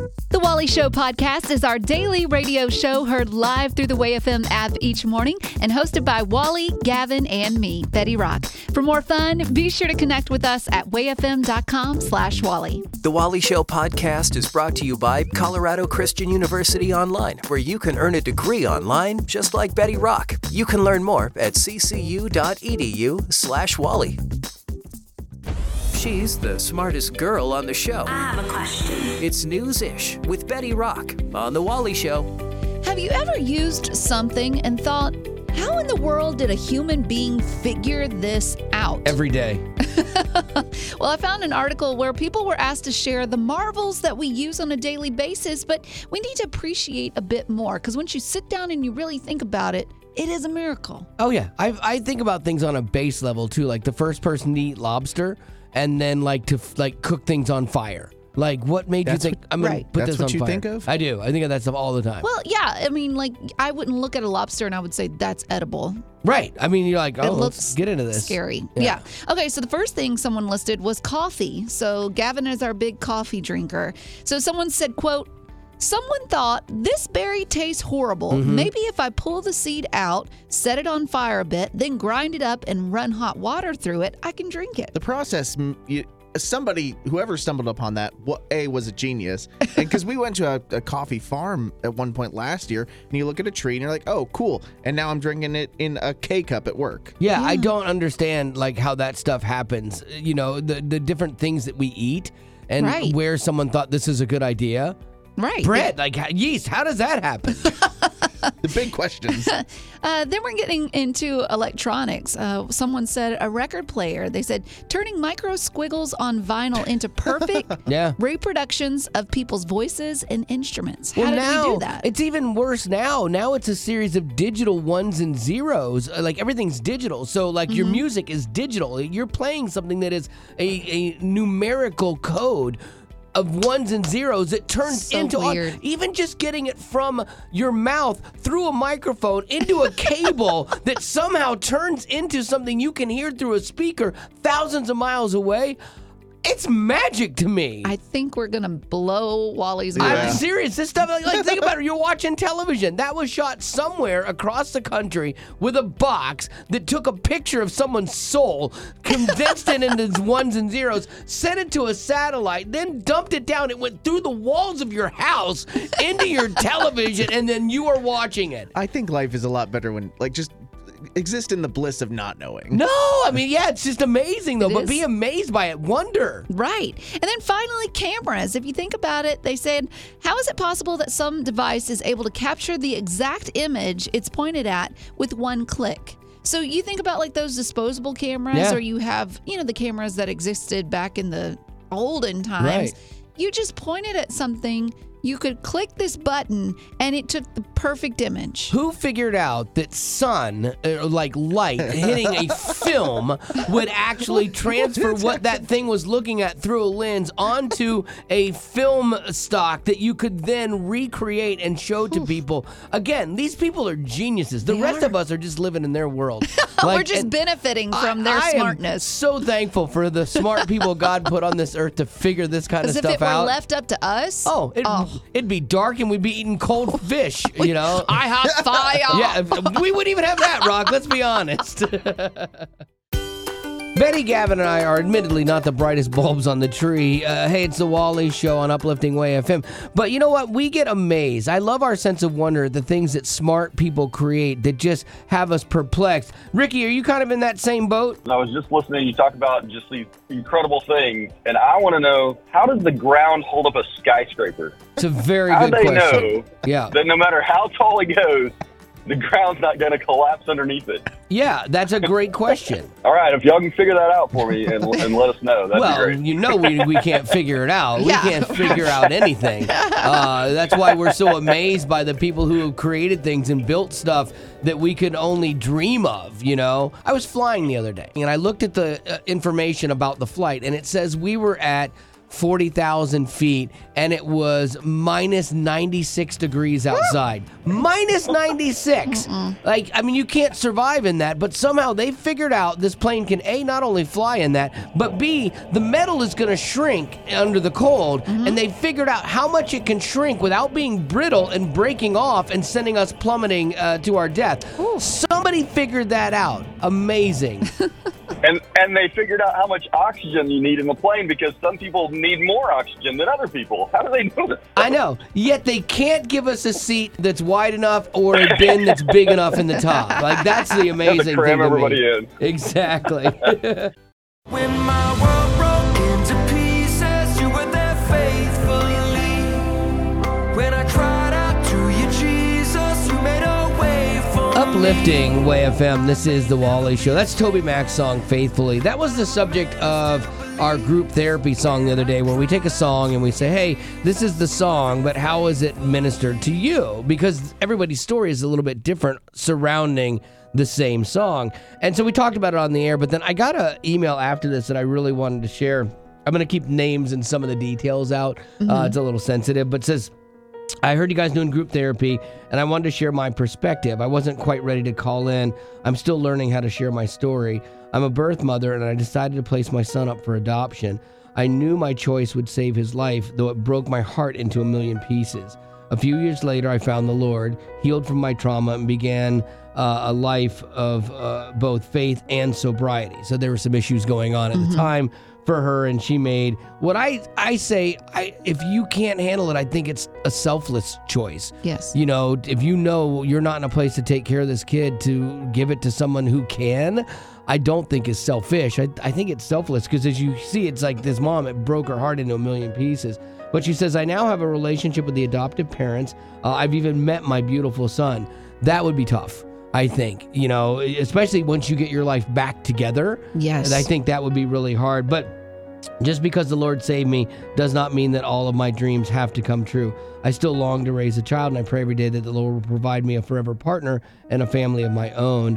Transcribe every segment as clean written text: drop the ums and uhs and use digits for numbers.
The Wally Show podcast is our daily radio show heard live through the WayFM app each morning and hosted by Wally, Gavin, and me, Betty Rock. For more fun, be sure to connect with us at wayfm.com/Wally. The Wally Show podcast is brought to you by Colorado Christian University Online, where you can earn a degree online just like Betty Rock. You can learn more at ccu.edu/Wally. She's the smartest girl on the show. I have a question. It's News-ish with Betty Rock on The Wally Show. Have you ever used something and thought, how in the world did a human being figure this out? Every day. Well, I found an article where people were asked to share the marvels that we use on a daily basis, but we need to appreciate a bit more, because once you sit down and you really think about it, it is a miracle. Oh, yeah. I think about things on a base level, too, like the first person to eat lobster and then to cook things on fire. Like, what made you think, I'm going to put this on fire? That's what you think of? I do. I think of that stuff all the time. Well, yeah. I mean, I wouldn't look at a lobster and I would say that's edible. Right. I mean, you're like, It looks let's get into this. Scary. Yeah. Okay, so the first thing someone listed was coffee. So Gavin is our big coffee drinker. So someone said, quote, "Someone thought, this berry tastes horrible. Maybe if I pull the seed out, set it on fire a bit, then grind it up and run hot water through it, I can drink it." The process, whoever stumbled upon that, was a genius. And because we went to a coffee farm at one point last year, and you look at a tree and you're like, oh, cool. And now I'm drinking it in a K-cup at work. Yeah, I don't understand how that stuff happens. You know, the different things that we eat and where someone thought this is a good idea. Right. Bread, yeast, how does that happen? The big questions. Then we're getting into electronics. Someone said a record player. They said turning micro squiggles on vinyl into perfect reproductions of people's voices and instruments. How did we do that? It's even worse now. Now it's a series of digital ones and zeros. Everything's digital. So your music is digital. You're playing something that is a numerical code of ones and zeros that turns into weird. Even just getting it from your mouth through a microphone into a cable that somehow turns into something you can hear through a speaker thousands of miles away. It's magic to me. I think we're going to blow Wally's mind. I'm serious. This stuff, think about it. You're watching television. That was shot somewhere across the country with a box that took a picture of someone's soul, condensed it into ones and zeros, sent it to a satellite, then dumped it down. It went through the walls of your house into your television, and then you are watching it. I think life is a lot better when, just exist in the bliss of not knowing. No, it's just amazing, though. But be amazed by it. Wonder. Right. And then finally, cameras. If you think about it, they said, how is it possible that some device is able to capture the exact image it's pointed at with one click? So you think about those disposable cameras, or you have, the cameras that existed back in the olden times. Right. You just pointed at something. You could click this button, and it took the perfect image. Who figured out that sun, light, hitting a film would actually transfer what that thing was looking at through a lens onto a film stock that you could then recreate and show to people? Again, these people are geniuses. The rest of us are just living in their world. We're just benefiting from their smartness. I am so thankful for the smart people God put on this earth to figure this kind of stuff out. As if it were left up to us? It'd be dark and we'd be eating cold fish, I have fire. Yeah, we wouldn't even have that, Rock. Let's be honest. Betty, Gavin, and I are admittedly not the brightest bulbs on the tree. Hey, it's the Wally Show on Uplifting Way FM. But you know what? We get amazed. I love our sense of wonder at the things that smart people create that just have us perplexed. Ricky, are you kind of in that same boat? I was just listening. You talk about just these incredible things, and I want to know, how does the ground hold up a skyscraper? It's a very good question. How do they know that no matter how tall it goes, the ground's not going to collapse underneath it? Yeah, that's a great question. All right, if y'all can figure that out for me and let us know, that'd be great. We can't figure it out. We can't figure out anything. That's why we're so amazed by the people who have created things and built stuff that we could only dream of, I was flying the other day, and I looked at the information about the flight, and it says we were at 40,000 feet, and it was minus 96 degrees outside. Minus 96. Like, I mean, you can't survive in that, but somehow they figured out this plane can A, not only fly in that, but B, the metal is going to shrink under the cold, and they figured out how much it can shrink without being brittle and breaking off and sending us plummeting to our death. Somebody figured that out. Amazing. And they figured out how much oxygen you need in the plane because some people need more oxygen than other people. How do they know that? I know. Yet they can't give us a seat that's wide enough or a bin that's big enough in the top. Like, that's the amazing cram thing to everybody me. in. Exactly. When my world broke into pieces, you were there faithfully. When I cried out to you, Jesus, you made a way for me. Uplifting Way FM. This is The Wally Show. That's Toby Mac's song, Faithfully. That was the subject of our group therapy song the other day, where we take a song and we say, hey, this is the song, but how is it ministered to you? Because everybody's story is a little bit different surrounding the same song. And so we talked about it on the air, but then I got an email after this that I really wanted to share. I'm going to keep names and some of the details out. It's a little sensitive, but it says, I heard you guys doing group therapy, and I wanted to share my perspective. I wasn't quite ready to call in. I'm still learning how to share my story. I'm a birth mother, and I decided to place my son up for adoption. I knew my choice would save his life, though it broke my heart into a million pieces. A few years later, I found the Lord, healed from my trauma, and began a life of both faith and sobriety. So there were some issues going on at the time for her, and she made what I say, if you can't handle it, I think it's a selfless choice. Yes. You know, if you know you're not in a place to take care of this kid, to give it to someone who can, I don't think is selfish. I think it's selfless, because as you see, it's like this mom, it broke her heart into a million pieces. But she says, I now have a relationship with the adoptive parents. I've even met my beautiful son. That would be tough, I think, you know, especially once you get your life back together. Yes. And I think that would be really hard. But just because the Lord saved me does not mean that all of my dreams have to come true. I still long to raise a child, and I pray every day that the Lord will provide me a forever partner and a family of my own.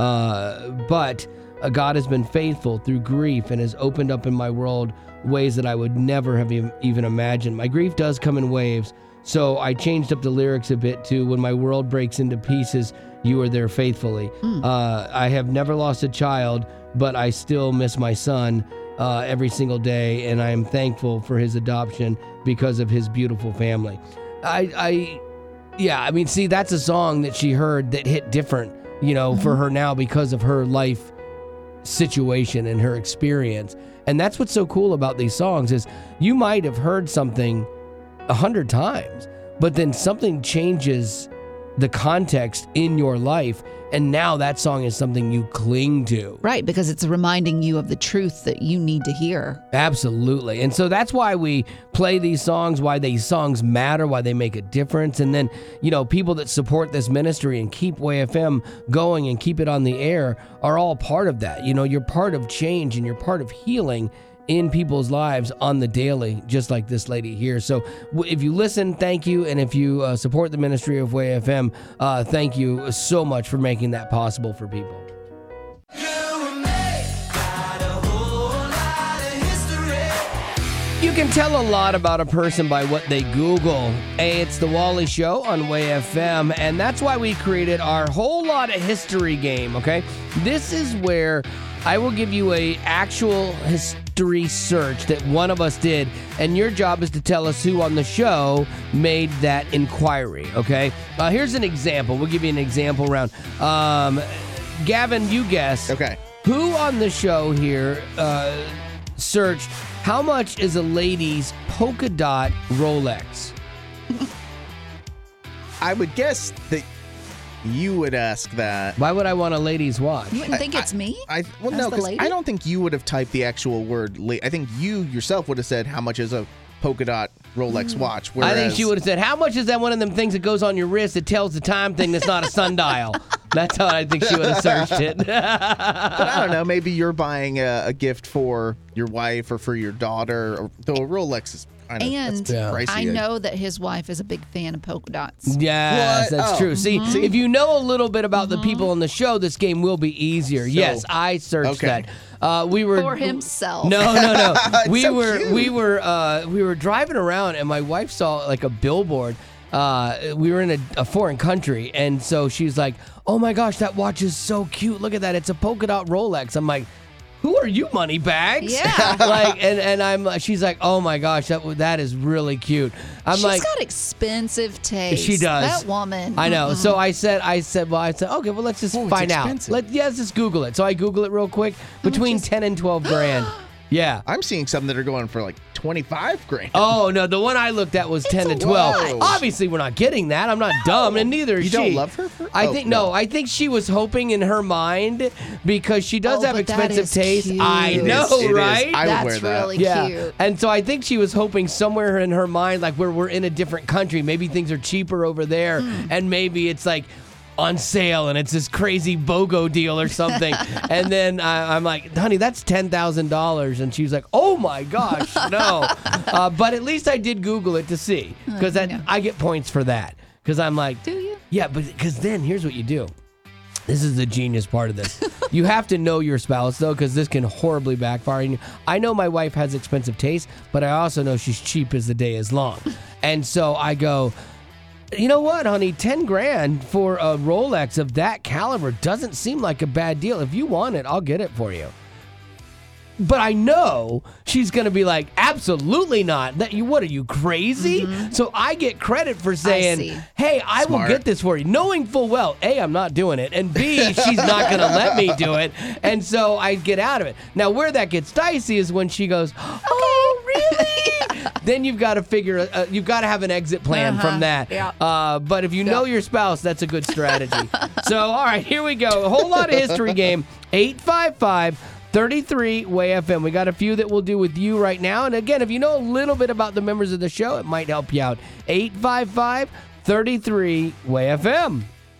But God has been faithful through grief and has opened up in my world ways that I would never have even imagined. My grief does come in waves, so I changed up the lyrics a bit to, when my world breaks into pieces, you are there faithfully. I have never lost a child, but I still miss my son every single day, and I am thankful for his adoption because of his beautiful family. I mean, see, that's a song that she heard that hit different, you know, for her now because of her life situation and her experience. And that's what's so cool about these songs is you might have heard something 100 times, but then something changes the context in your life, and now that song is something you cling to. Right, because it's reminding you of the truth that you need to hear. Absolutely. And so that's why we play these songs, why these songs matter, why they make a difference. And then, you know, people that support this ministry and keep Way FM going and keep it on the air are all part of that. You know, you're part of change and you're part of healing in people's lives on the daily, just like this lady here. So if you listen, thank you. And if you support the ministry of Way FM, thank you so much for making that possible for people. You can tell a lot about a person by what they Google. Hey, it's The Wally Show on Way FM, and that's why we created our whole lot of history game, okay? This is where I will give you a actual history search that one of us did, and your job is to tell us who on the show made that inquiry, okay? Here's an example. We'll give you an example round. Gavin, you guess. Okay. Who on the show here searched, how much is a lady's polka dot Rolex? I would guess that you would ask that. Why would I want a lady's watch? You wouldn't think it's me? No, As the because lady? I don't think you would have typed the actual word. I think you yourself would have said, how much is a polka dot Rolex watch? I think whereas- she would have said, how much is that one of them things that goes on your wrist that tells the time thing that's not a sundial? That's how I think she would have searched it. But I don't know. Maybe you're buying a gift for your wife or for your daughter. Or, though a Rolex is kind of And pricey. I know that his wife is a big fan of polka dots. Yes, What? that's Oh. true. See, if you know a little bit about the people on the show, this game will be easier. Yes, I searched Okay. We were For himself. No. we so were cute. we were driving around, and my wife saw like a billboard. We were in a foreign country, and so she's like, "Oh my gosh, that watch is so cute! Look at that! It's a polka dot Rolex." I'm like, "Who are you, moneybags?" Yeah. Like, and she's like, "Oh my gosh, that is really cute." I'm She's like, got expensive taste. She does. That woman. I know. So I said, okay, well, let's just it's find out. expensive. Let's just Google it. So I Google it real quick. Between 10 and 12 grand. Yeah. I'm seeing some that are going for like 25 grand. Oh, no, the one I looked at was 10 to 12. lot. Obviously, we're not getting that. I'm not dumb, and neither is You she. don't love her for- I oh, think, no. I think she was hoping in her mind because she does Oh, have but that expensive is taste. cute. I It know, is, it is. right? I would That's wear that. really Yeah. cute. And so I think she was hoping somewhere in her mind, like where we're in a different country, maybe things are cheaper over there, and maybe it's like on sale and it's this crazy BOGO deal or something. And then I'm like, honey, that's $10,000. And she's like, oh my gosh, no. But at least I did Google it to see, because I get points for that. Because I'm like, Do you? yeah, but because then here's what you do. This is the genius part of this. You have to know your spouse, though, because this can horribly backfire on you. I know my wife has expensive taste, but I also know she's cheap as the day is long. And so I go, you know what, honey? 10 grand for a Rolex of that caliber doesn't seem like a bad deal. If you want it, I'll get it for you. But I know she's going to be like, absolutely not. What are you, crazy? So I get credit for saying, see. hey, I will Smart. get this for you. Knowing full well, A, I'm not doing it. And B, she's not going to let me do it. And so I get out of it. Now, where that gets dicey is when she goes, oh, really? Then you've got to figure, you've got to have an exit plan from that. Yeah. But if you know your spouse, that's a good strategy. So, all right, here we go. A whole lot of history game. 855-33-WAY-FM. We got a few that we'll do with you right now. And again, if you know a little bit about the members of the show, it might help you out. 855-33-WAY-FM.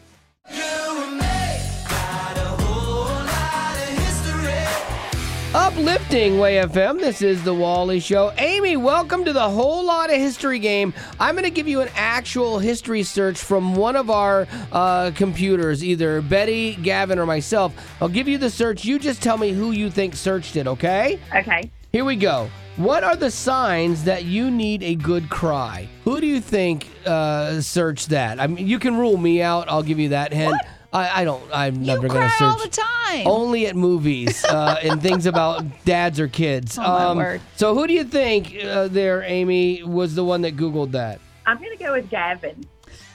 Uplifting Way FM. This is the Wally Show. Amy, welcome to the Whole Lot of History game. I'm going to give you an actual history search from one of our computers, either Betty, Gavin, or myself. I'll give you the search. You just tell me who you think searched it, okay? Okay. Here we go. What are the signs that you need a good cry? Who do you think searched that? I mean, you can rule me out. I'll give you that hint. I'm never You going to cry search. all the time. Only at movies and things about dads or kids. Oh, my word. So who do you think there, Amy, was the one that Googled that? I'm going to go with Gavin.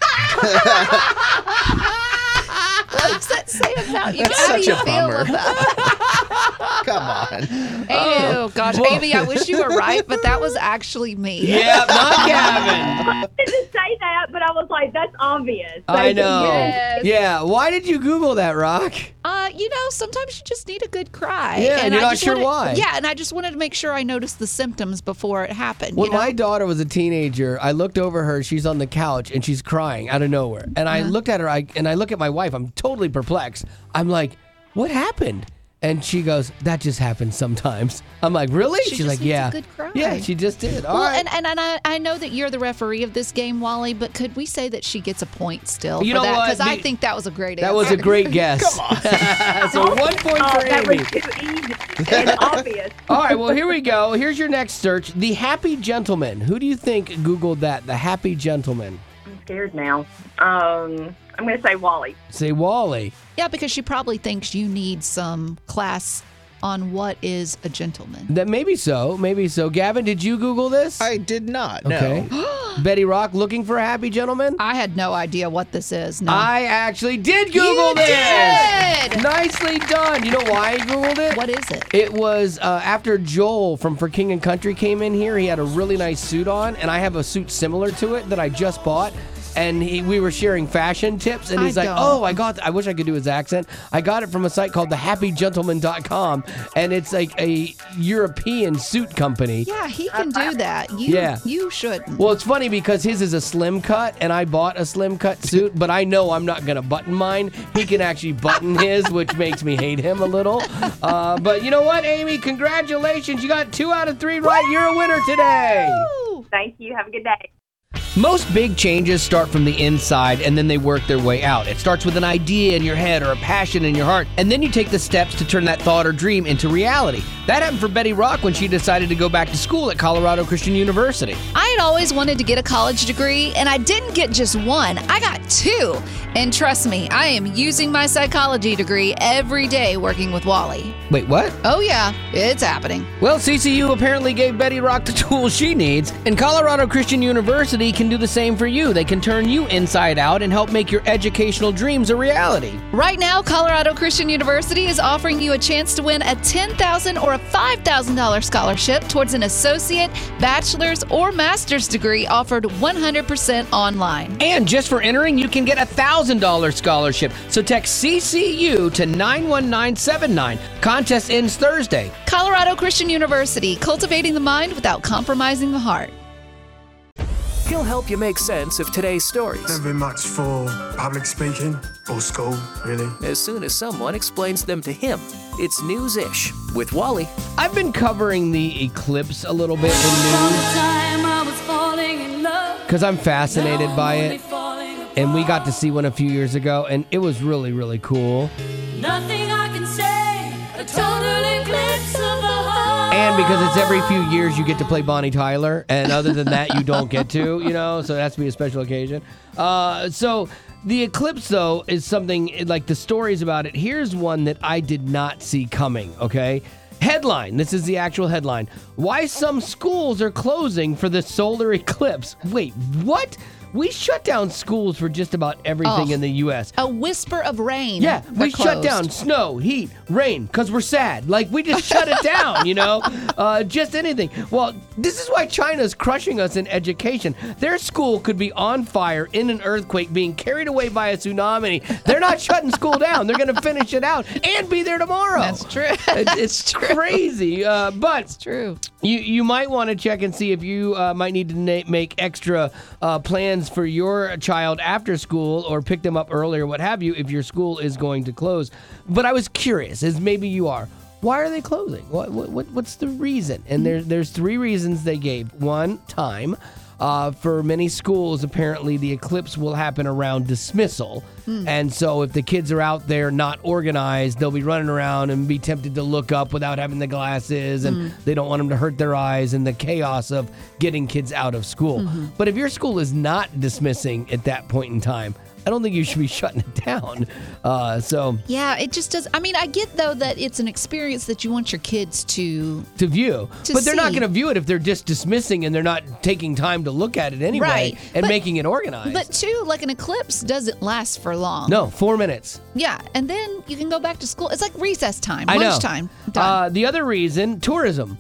What does that say about you? That's How do such you a feel bummer. about Come on. Oh, gosh. Whoa. Amy, I wish you were right, but that was actually me. Yeah, not Gavin. I didn't say that, but I was like, that's obvious. I know. Yes. Yeah. Why did you Google that, Rock? Sometimes you just need a good cry. Yeah, and you're I not just sure wanted- why. Yeah, and I just wanted to make sure I noticed the symptoms before it happened. When you know? my daughter was a teenager, I looked over her. She's on the couch and she's crying out of nowhere. And I looked at her, and I look at my wife. I'm totally perplexed. I'm like, what happened? And she goes, that just happens sometimes. I'm like, really? She She's just like, needs a yeah. good cry. Yeah, she just did. All Well, right. and I know that you're the referee of this game, Wally, but could we say that she gets a point still You for know that? what? Because I Me- think that was a great That answer. was a great guess. Come on. So 1 point Oh, for that Amy. was too easy and obvious. All right, well, here we go. Here's your next search. The Happy Gentleman. Who do you think Googled that? The Happy Gentleman. I'm scared now. I'm going to say Wally. Say Wally. Yeah, because she probably thinks you need some class on what is a gentleman. That maybe so. Maybe so. Gavin, did you Google this? I did not. Okay. No. Betty Rock looking for a happy gentleman? I had no idea what this is. No. I actually did Google this. did! Nicely done. You know why I Googled it? What is it? It was after Joel from For King and Country came in here. He had a really nice suit on, and I have a suit similar to it that I just bought. And we were sharing fashion tips, and he's I like, don't. "Oh, I wish I could do his accent. I got it from a site called thehappygentleman.com, and it's like a European suit company." Yeah, he can do that. You, Yeah. You shouldn't. Well, it's funny because his is a slim cut, and I bought a slim cut suit, but I know I'm not going to button mine. He can actually button his, which makes me hate him a little. But you know what, Amy? Congratulations. You got 2 out of 3 right. You're a winner today. Woo! Thank you. Have a good day. Most big changes start from the inside and then they work their way out. It starts with an idea in your head or a passion in your heart, and then you take the steps to turn that thought or dream into reality. That happened for Betty Rock when she decided to go back to school at Colorado Christian University. I had always wanted to get a college degree, and I didn't get just one. I got two. And trust me, I am using my psychology degree every day working with Wally. Wait, what? Oh yeah, it's happening. Well, CCU apparently gave Betty Rock the tools she needs, and Colorado Christian University can do the same for you. They can turn you inside out and help make your educational dreams a reality. Right now, Colorado Christian University is offering you a chance to win a $10,000 or a $5,000 scholarship towards an associate, bachelor's, or master's degree offered 100% online. And just for entering, you can get a $1,000 scholarship. So text CCU to 91979. Contest ends Thursday. Colorado Christian University, cultivating the mind without compromising the heart. He'll help you make sense of today's stories Never been much for public speaking or school, really. as soon as someone explains them to him. It's News-ish with Wally. I've been covering the eclipse a little bit in news because I'm fascinated by it. And we got to see one a few years ago, and it was really, really cool. Nothing I can say, a total eclipse of the heart. And because it's every few years you get to play Bonnie Tyler, and other than that you don't get to, so it has to be a special occasion. So the eclipse, though, is something, like the stories about it. Here's one that I did not see coming, okay? Headline. This is the actual headline. Why some schools are closing for the solar eclipse. Wait, what? We shut down schools for just about everything in the U.S. A whisper of rain. Yeah, we They're shut closed. down snow, heat, rain, because we're sad. Like, we just shut it down, just anything. Well, this is why China's crushing us in education. Their school could be on fire in an earthquake, being carried away by a tsunami. They're not shutting school down. They're going to finish it out and be there tomorrow. That's true. It's crazy. But It's true. you might want to check and see if you might need to make extra plans for your child after school, or pick them up early, or what have you, if your school is going to close. But I was curious, as maybe you are, why are they closing? What's the reason? And there's three reasons they gave. One, time. For many schools, apparently the eclipse will happen around dismissal. And so if the kids are out there not organized, they'll be running around and be tempted to look up without having the glasses, and they don't want them to hurt their eyes, and the chaos of getting kids out of school. But if your school is not dismissing at that point in time, I don't think you should be shutting it down. Yeah, it just does. I mean, I get, though, that it's an experience that you want your kids to view. to But they're not see. going to view it if they're just dismissing and they're not taking time to look at it anyway, Right. and But- making it organized. But, too, like an eclipse doesn't last for long. No, 4 minutes. Yeah, and then you can go back to school. It's like recess time, I know. lunchtime. Done. The other reason, tourism.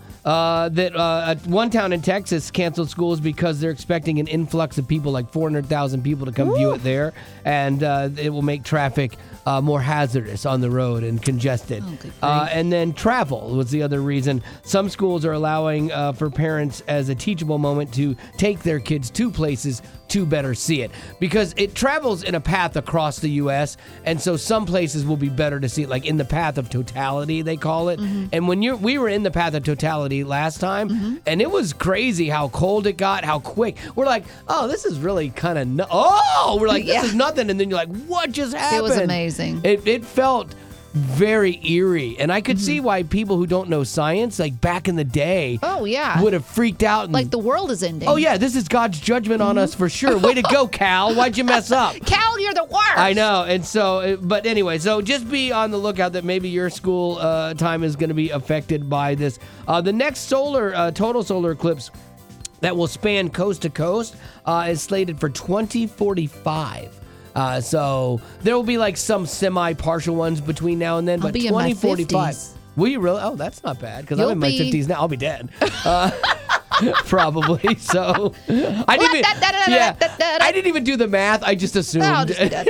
That one town in Texas canceled schools because they're expecting an influx of people, like 400,000 people, to come view it there, and it will make traffic more hazardous on the road and congested. Oh, good grief. And then travel was the other reason. Some schools are allowing for parents as a teachable moment to take their kids to places to better see it, because it travels in a path across the U.S., and so some places will be better to see it, like in the path of totality, they call it. And when we were in the path of totality last time, and it was crazy how cold it got, how quick. We're like, oh, this is really kind of we're like, this Yeah. is nothing, and then you're like, what just happened? It was amazing. It felt very eerie, and I could see why people who don't know science, like back in the day, Oh, yeah. would have freaked out. And, Like the world is ending. oh yeah, this is God's judgment on us for sure. Way to go, Cal. Why'd you mess up? Cal, you're the worst. I know, and so, but anyway, so just be on the lookout that maybe your school time is going to be affected by this. The next total solar eclipse that will span coast to coast is slated for 2045. So there will be like some semi-partial ones between now and then, I'll but be in my 2045. 50s. Will you really? Oh, that's not bad, because I'm You'll in my be- 50s now. I'll be dead. Probably. So I didn't even, I didn't even do the math. I just assumed. I'll just be dead.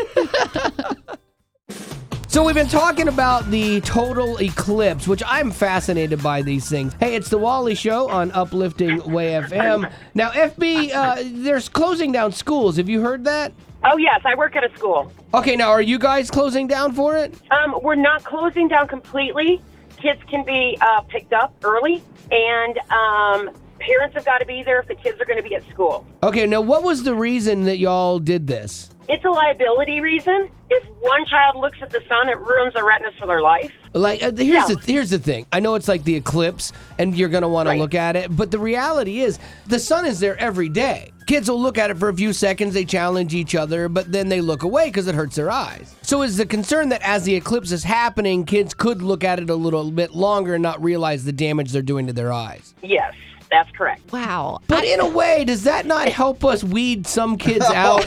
So we've been talking about the total eclipse, which I'm fascinated by these things. Hey, it's the Wally Show on Uplifting Way FM. Now, FB, there's closing down schools. Have you heard that? Oh, yes, I work at a school. Okay, now, are you guys closing down for it? We're not closing down completely. Kids can be picked up early, and parents have got to be there if the kids are going to be at school. Okay, now what was the reason that y'all did this? It's a liability reason. If one child looks at the sun, it ruins the retinas for their life. Like, here's the thing. I know it's like the eclipse, and you're going to want to look at it, but the reality is the sun is there every day. Kids will look at it for a few seconds, they challenge each other, but then they look away because it hurts their eyes. So is the concern that as the eclipse is happening, kids could look at it a little bit longer and not realize the damage they're doing to their eyes? Yes, that's correct. Wow. But in a way, does that not help us weed some kids out?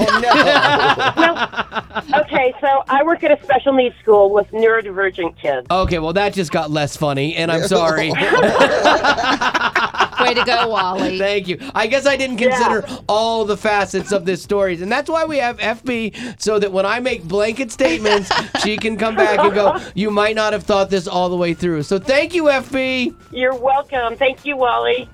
Okay, so I work at a special needs school with neurodivergent kids. Okay, well, that just got less funny, and I'm sorry. Way to go, Wally. Thank you. I guess I didn't consider all the facets of this story. And that's why we have FB, so that when I make blanket statements, she can come back and go, you might not have thought this all the way through. So thank you, FB. You're welcome. Thank you, Wally.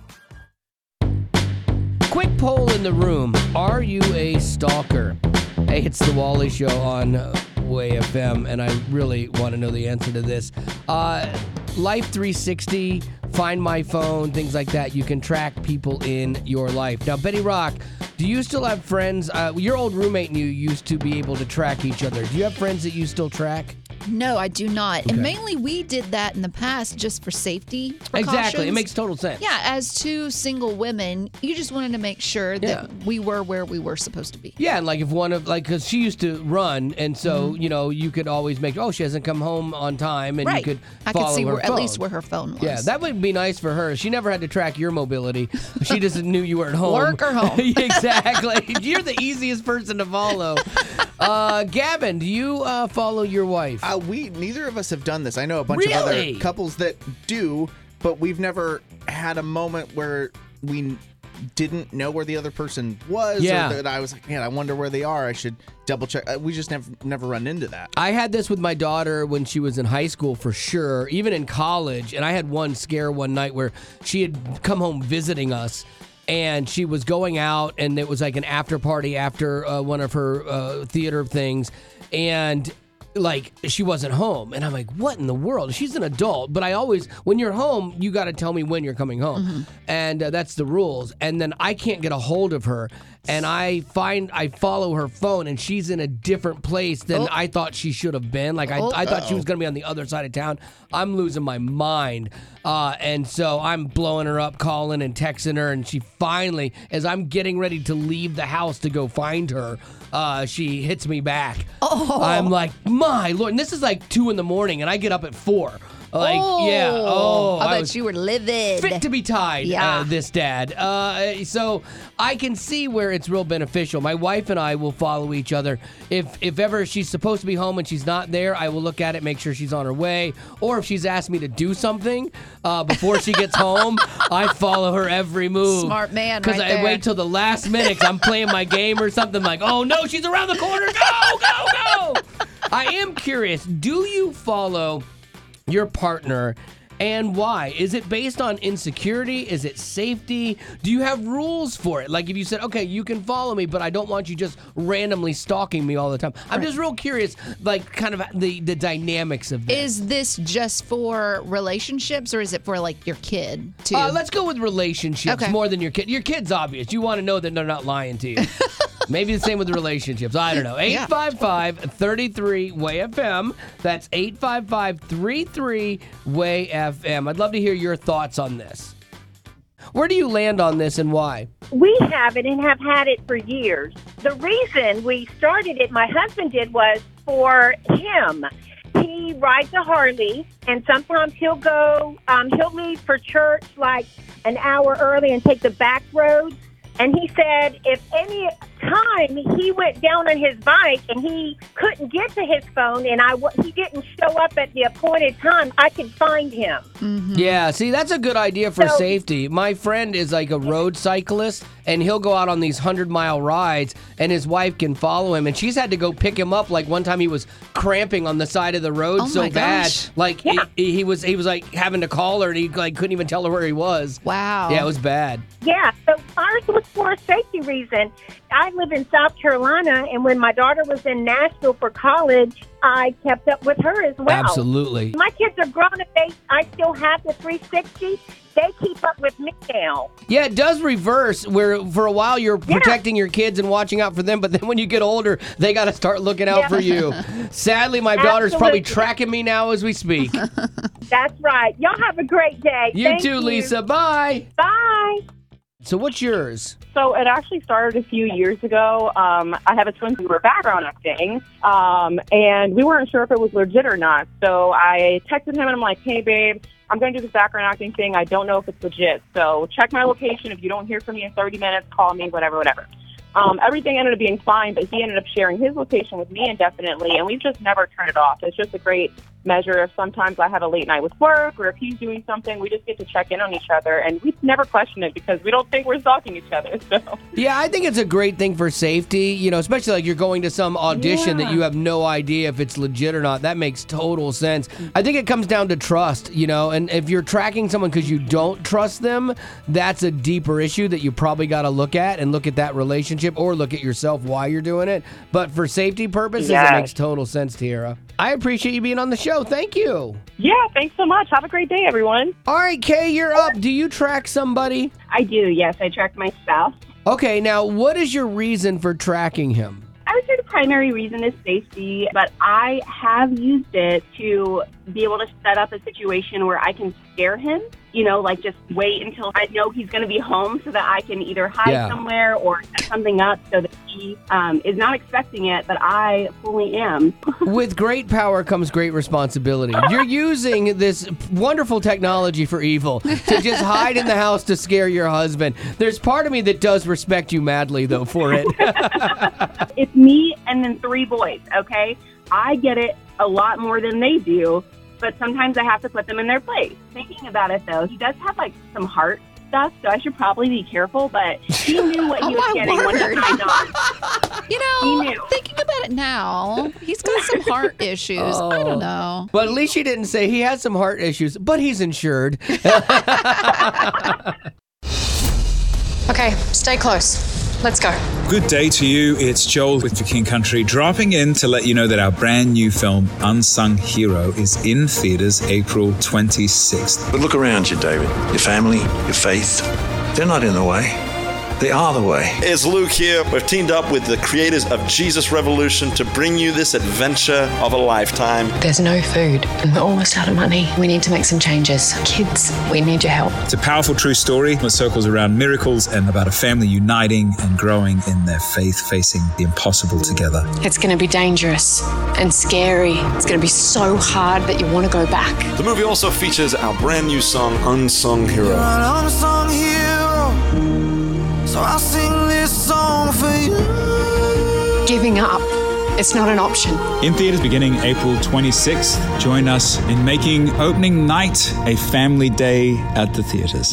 Quick poll in the room. Are you a stalker? Hey, it's the Wally Show on Way FM, and I really want to know the answer to this. Life 360, Find My Phone, things like that. You can track people in your life. Now, Betty Rock, do you still have friends? Your old roommate and you used to be able to track each other. Do you have friends that you still track? No, I do not. Okay. And mainly we did that in the past just for safety precautions. Exactly. It makes total sense. Yeah, as two single women, you just wanted to make sure that we were where we were supposed to be. Yeah, and like if one of, like, because she used to run, and so, you know, you could always make, she hasn't come home on time, and you could follow I could see her at phone. least where her phone was. Yeah, that would be nice for her. She never had to track your mobility. She just knew you were at home. Work or home. Exactly. You're the easiest person to follow. Gavin, do you follow your wife? Neither of us have done this. I know a bunch of other couples that do, but we've never had a moment where we didn't know where the other person was. Yeah. Or that I was like, man, I wonder where they are. I should double check. We just never run into that. I had this with my daughter when she was in high school for sure, even in college. And I had one scare one night where she had come home visiting us. And she was going out, and it was like an after party after one of her theater things. And like, she wasn't home. And I'm like, what in the world? She's an adult, but I always, when you're home, you got to tell me when you're coming home. Mm-hmm. And that's the rules. And then I can't get a hold of her. And I follow her phone, and she's in a different place than I thought she should have been. Like, I thought she was going to be on the other side of town. I'm losing my mind. And so I'm blowing her up, calling and texting her. And she finally, as I'm getting ready to leave the house to go find her, she hits me back. I'm like, my Lord. And this is like 2 a.m, and I get up at 4. Like, I bet you were livid. Fit to be tied, this dad. So I can see where it's real beneficial. My wife and I will follow each other. If ever she's supposed to be home and she's not there, I will look at it, make sure she's on her way. Or if she's asked me to do something before she gets home, I follow her every move. Smart man, Because I wait till the last minute 'cause I'm playing my game or something, like, oh no, she's around the corner. Go. I am curious, do you follow your partner, and why? Is it based on insecurity? Is it safety? Do you have rules for it? Like if you said, okay, you can follow me, but I don't want you just randomly stalking me all the time. I'm just real curious, like kind of the dynamics of this. Is this just for relationships, or is it for like your kid too? Let's go with relationships more than your kid. Your kid's obvious. You want to know that they're not lying to you. Maybe the same with relationships. I don't know. 855-33-WAY-FM. That's 855-33-WAY-FM. I'd love to hear your thoughts on this. Where do you land on this and why? We have it and have had it for years. The reason we started it, my husband did, was for him. He rides a Harley, and sometimes he'll leave for church like an hour early and take the back roads. And he said if any time he went down on his bike and he couldn't get to his phone and he didn't show up at the appointed time, I could find him. Mm-hmm. Yeah, see, that's a good idea for safety. My friend is like a road cyclist, and he'll go out on these 100-mile rides, and his wife can follow him. And she's had to go pick him up. Like one time he was cramping on the side of the road so bad. Like he was like having to call her, and he like couldn't even tell her where he was. Wow. Yeah, it was bad. Yeah, so ours was for a safety reason. I live in South Carolina, and when my daughter was in Nashville for college, I kept up with her as well. Absolutely. My kids are grown and I still have the 360. They keep up with me now. Yeah, it does reverse where for a while you're protecting your kids and watching out for them, but then when you get older, they got to start looking out for you. Sadly, my daughter's probably tracking me now as we speak. That's right. Y'all have a great day. You too, Lisa. Bye. Bye. So what's yours? So it actually started a few years ago. I have a twin who were background acting, and we weren't sure if it was legit or not. So I texted him and I'm like, hey, babe, I'm going to do this background acting thing. I don't know if it's legit. So check my location. If you don't hear from me in 30 minutes, call me, whatever. Everything ended up being fine, but he ended up sharing his location with me indefinitely, and we've just never turned it off. It's just a great measure of sometimes I have a late night with work, or if he's doing something, we just get to check in on each other, and we never question it because we don't think we're stalking each other. So yeah, I think it's a great thing for safety, especially like you're going to some audition that you have no idea if it's legit or not. That makes total sense. I think it comes down to trust, and if you're tracking someone because you don't trust them, that's a deeper issue that you probably got to look at and look at that relationship or look at yourself while you're doing it. But for safety purposes, it makes total sense, Tiara. I appreciate you being on the show. Thank you. Yeah, thanks so much. Have a great day, everyone. All right, Kay, you're up. Do you track somebody? I do, yes. I track my spouse. Okay, now what is your reason for tracking him? I would say the primary reason is safety, but I have used it to be able to set up a situation where I can scare him, like just wait until I know he's going to be home so that I can either hide somewhere or set something up so that he is not expecting it, but I fully am. With great power comes great responsibility. You're using this wonderful technology for evil to just hide in the house to scare your husband. There's part of me that does respect you madly, though, for it. It's me and then 3 boys, okay? I get it a lot more than they do, but sometimes I have to put them in their place. Thinking about it, though, he does have, some heart stuff, so I should probably be careful, but he knew what he was getting when he signed on. He knew. Thinking about it now, he's got some heart issues. I don't know. But at least she didn't say he has some heart issues, but he's insured. Okay, stay close. Let's go. Good day to you. It's Joel with The King Country, dropping in to let you know that our brand new film, Unsung Hero, is in theaters April 26th. But look around you, David. Your family, your faith, they're not in the way. They are the way. It's Luke here. We've teamed up with the creators of Jesus Revolution to bring you this adventure of a lifetime. There's no food and we're almost out of money. We need to make some changes. Kids, we need your help. It's a powerful true story that circles around miracles and about a family uniting and growing in their faith, facing the impossible together. It's going to be dangerous and scary. It's going to be so hard that you want to go back. The movie also features our brand new song, Unsung Hero. You're an unsung hero. So I'll sing this song for you. Giving up, it's not an option. In theaters beginning April 26th, join us in making opening night a family day at the theaters.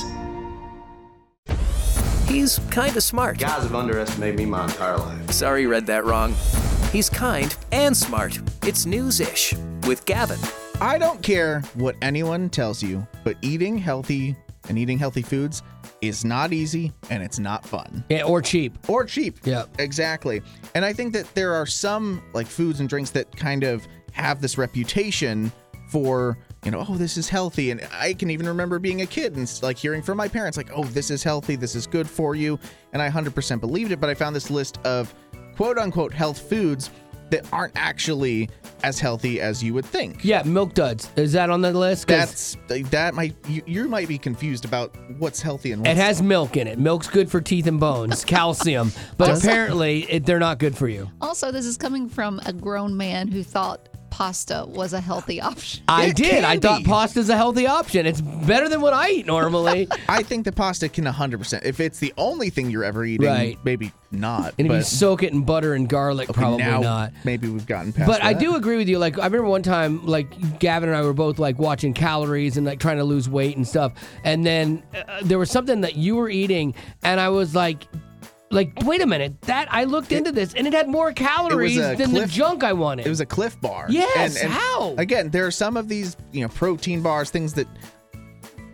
He's kind of smart. Guys have underestimated me my entire life. Sorry you read that wrong. He's kind and smart. It's News-ish with Gavin. I don't care what anyone tells you, but eating healthy and eating healthy foods is not easy and it's not fun. Yeah, or cheap. Or cheap. Yeah. Exactly. And I think that there are some foods and drinks that kind of have this reputation for, oh, this is healthy. And I can even remember being a kid and hearing from my parents oh, this is healthy, this is good for you. And I 100% believed it, but I found this list of quote unquote health foods that aren't actually as healthy as you would think. Yeah, Milk Duds. Is that on the list? You might be confused about what's healthy and what's... It has milk in it. Milk's good for teeth and bones, calcium, but apparently they're not good for you. Also, this is coming from a grown man who thought pasta was a healthy option. I thought pasta's a healthy option. It's better than what I eat normally. I think that pasta can 100%. If it's the only thing you're ever eating, maybe not. And if you soak it in butter and garlic, probably not. Maybe we've gotten past But that. I do agree with you. I remember one time, Gavin and I were both watching calories and trying to lose weight and stuff. And then there was something that you were eating, and I was like, wait a minute, I looked into this and it had more calories than the junk I wanted. It was a Cliff Bar. Yes, and how? Again, there are some of these, protein bars, things that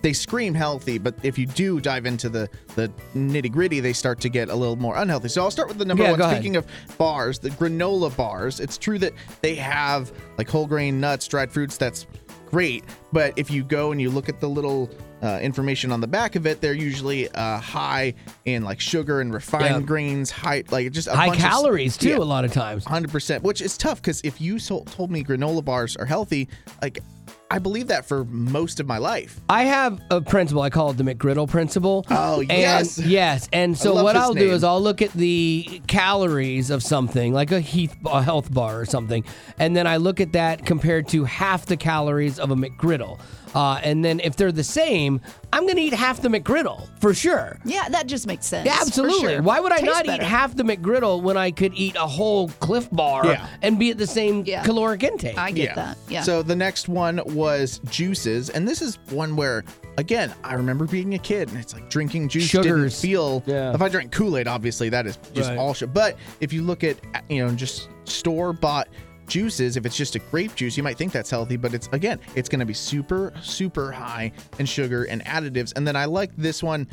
they scream healthy, but if you do dive into the nitty gritty, they start to get a little more unhealthy. So I'll start with the number one. Speaking of bars, the granola bars, it's true that they have like whole grain nuts, dried fruits. That's great. But if you go and you look at the little information on the back of it, they're usually high in like sugar and refined grains, high calories too. A lot of times, 100%, which is tough because if you told me granola bars are healthy, like I believe that for most of my life. I have a principle. I call it the McGriddle principle. Oh, yes. Yes. And so what I'll do is I'll look at the calories of something, like a health bar or something, and then I look at that compared to half the calories of a McGriddle. And then if they're the same, I'm going to eat half the McGriddle for sure. Yeah, that just makes sense. Yeah, absolutely. For sure. Why would I Tastes not better. eat half the McGriddle when I could eat a whole Cliff Bar and be at the same caloric intake? I get that. Yeah. So the next one was juices, and this is one where, again, I remember being a kid, and it's like drinking juice didn't feel. Yeah. If I drank Kool-Aid, obviously that is just all shit. But if you look at just store-bought juices, if it's just a grape juice, you might think that's healthy, but it's going to be super, super high in sugar and additives. And then I like this one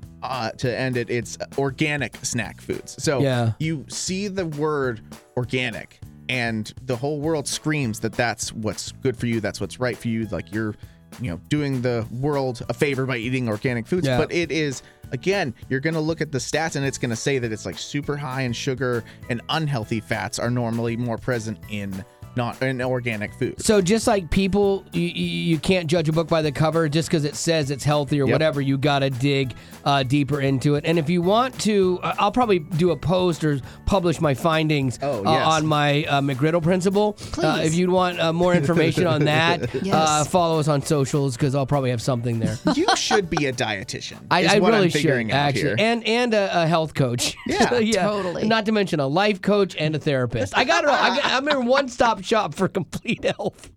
to end it. It's organic snack foods. So you see the word organic, and the whole world screams that that's what's good for you, that's what's right for you. Like you're doing the world a favor by eating organic foods. But it is, again, you're going to look at the stats and it's going to say that it's like super high in sugar, and unhealthy fats are normally more present in organic food. So just like people, you can't judge a book by the cover just because it says it's healthy or whatever. You got to dig deeper into it. And if you want to, I'll probably do a post or publish my findings on my McGriddle principle. If you'd want more information on that, follow us on socials because I'll probably have something there. You should be a dietitian. I what really I'm figuring should, out actually. here. And a health coach. Yeah, totally. Not to mention a life coach and a therapist. I'm in one-stop shop for complete health.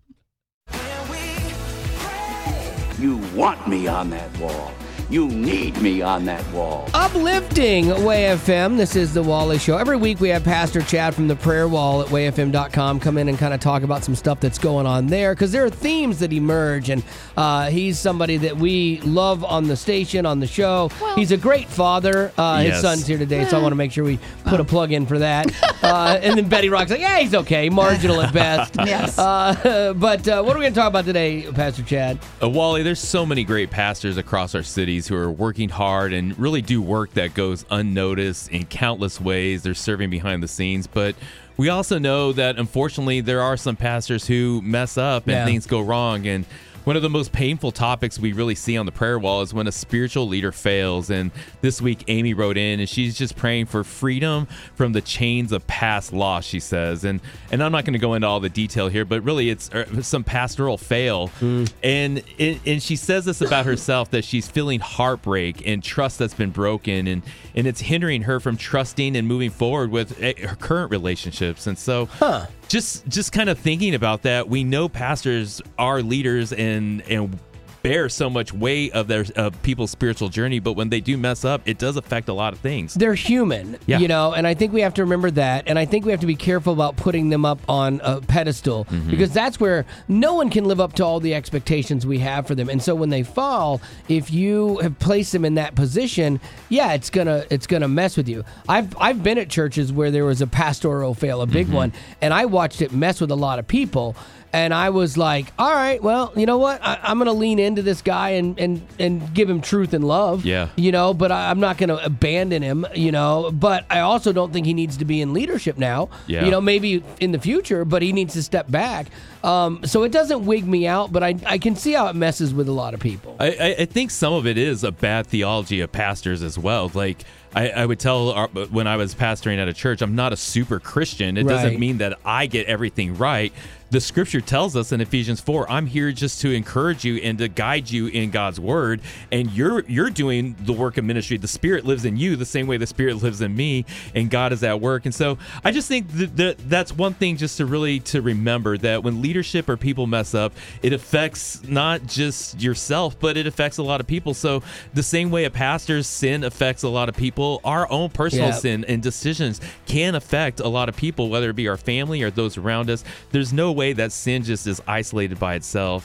You want me on that wall. You need me on that wall. Uplifting Way FM. This is the Wally Show. Every week we have Pastor Chad from the Prayer Wall at wayfm.com come in and kind of talk about some stuff that's going on there because there are themes that emerge, and he's somebody that we love on the station, on the show. Well, he's a great father. His son's here today, so I want to make sure we put a plug in for that. And then Betty Rock's like, yeah, he's okay. Marginal at best. Yes. But what are we going to talk about today, Pastor Chad? Wally, there's so many great pastors across our cities who are working hard and really do work that goes unnoticed in countless ways. They're serving behind the scenes, but we also know that unfortunately there are some pastors who mess up and things go wrong. And one of the most painful topics we really see on the prayer wall is when a spiritual leader fails. And this week, Amy wrote in, and she's just praying for freedom from the chains of past loss, she says. And I'm not going to go into all the detail here, but really it's some pastoral fail. And she says this about herself, that she's feeling heartbreak and trust that's been broken. And it's hindering her from trusting and moving forward with her current relationships. And so just kind of thinking about that, we know pastors are leaders and bear so much weight of their people's spiritual journey, but when they do mess up, it does affect a lot of things. They're human, and I think we have to remember that, and I think we have to be careful about putting them up on a pedestal because that's where no one can live up to all the expectations we have for them. And so when they fall, if you have placed them in that position, it's gonna mess with you. I've been at churches where there was a pastoral fail, a big one, and I watched it mess with a lot of people. And I was like, all right, well, you know what? I'm going to lean into this guy and give him truth and love. Yeah. But I'm not going to abandon him, But I also don't think he needs to be in leadership now. Yeah. Maybe in the future, but he needs to step back. So it doesn't wig me out, but I can see how it messes with a lot of people. I think some of it is a bad theology of pastors as well. Like, I would tell when I was pastoring at a church, I'm not a super Christian. It doesn't mean that I get everything right. The scripture tells us in Ephesians 4, I'm here just to encourage you and to guide you in God's word. And you're doing the work of ministry. The Spirit lives in you the same way the Spirit lives in me, and God is at work. And so I just think that's one thing just to remember, that when leadership or people mess up, it affects not just yourself, but it affects a lot of people. So the same way a pastor's sin affects a lot of people, our own personal sin and decisions can affect a lot of people, whether it be our family or those around us. There's no way that sin just is isolated by itself.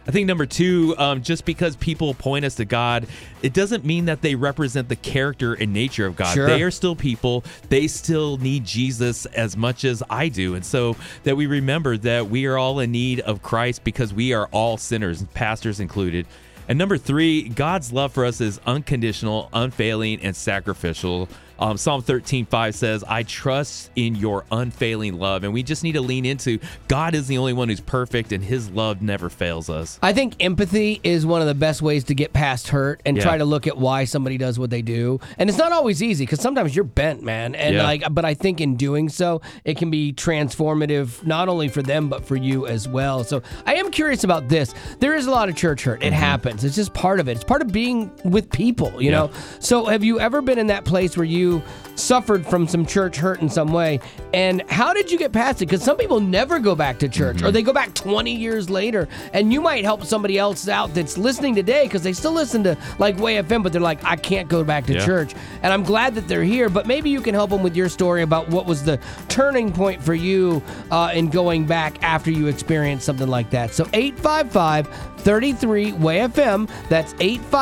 I think number two, just because people point us to God, it doesn't mean that they represent the character and nature of God. Sure. They are still people. They still need Jesus as much as I do. And so that we remember that we are all in need of Christ because we are all sinners, pastors included. And number three, God's love for us is unconditional, unfailing, and sacrificial. Psalm 13:5 says, I trust in your unfailing love. And we just need to lean into God is the only one who's perfect, and his love never fails us. I think empathy is one of the best ways to get past hurt and try to look at why somebody does what they do. And it's not always easy because sometimes you're bent, man. And but I think in doing so, it can be transformative, not only for them, but for you as well. So I am curious about this. There is a lot of church hurt. It happens. It's just part of it. It's part of being with people, you know? So have you ever been in that place where you suffered from some church hurt in some way, and how did you get past it? Because some people never go back to church, or they go back 20 years later, and you might help somebody else out that's listening today because they still listen to like Way FM, but they're like, I can't go back to church, and I'm glad that they're here, but maybe you can help them with your story about what was the turning point for you in going back after you experienced something like that. So 855-33-WAY-FM, that's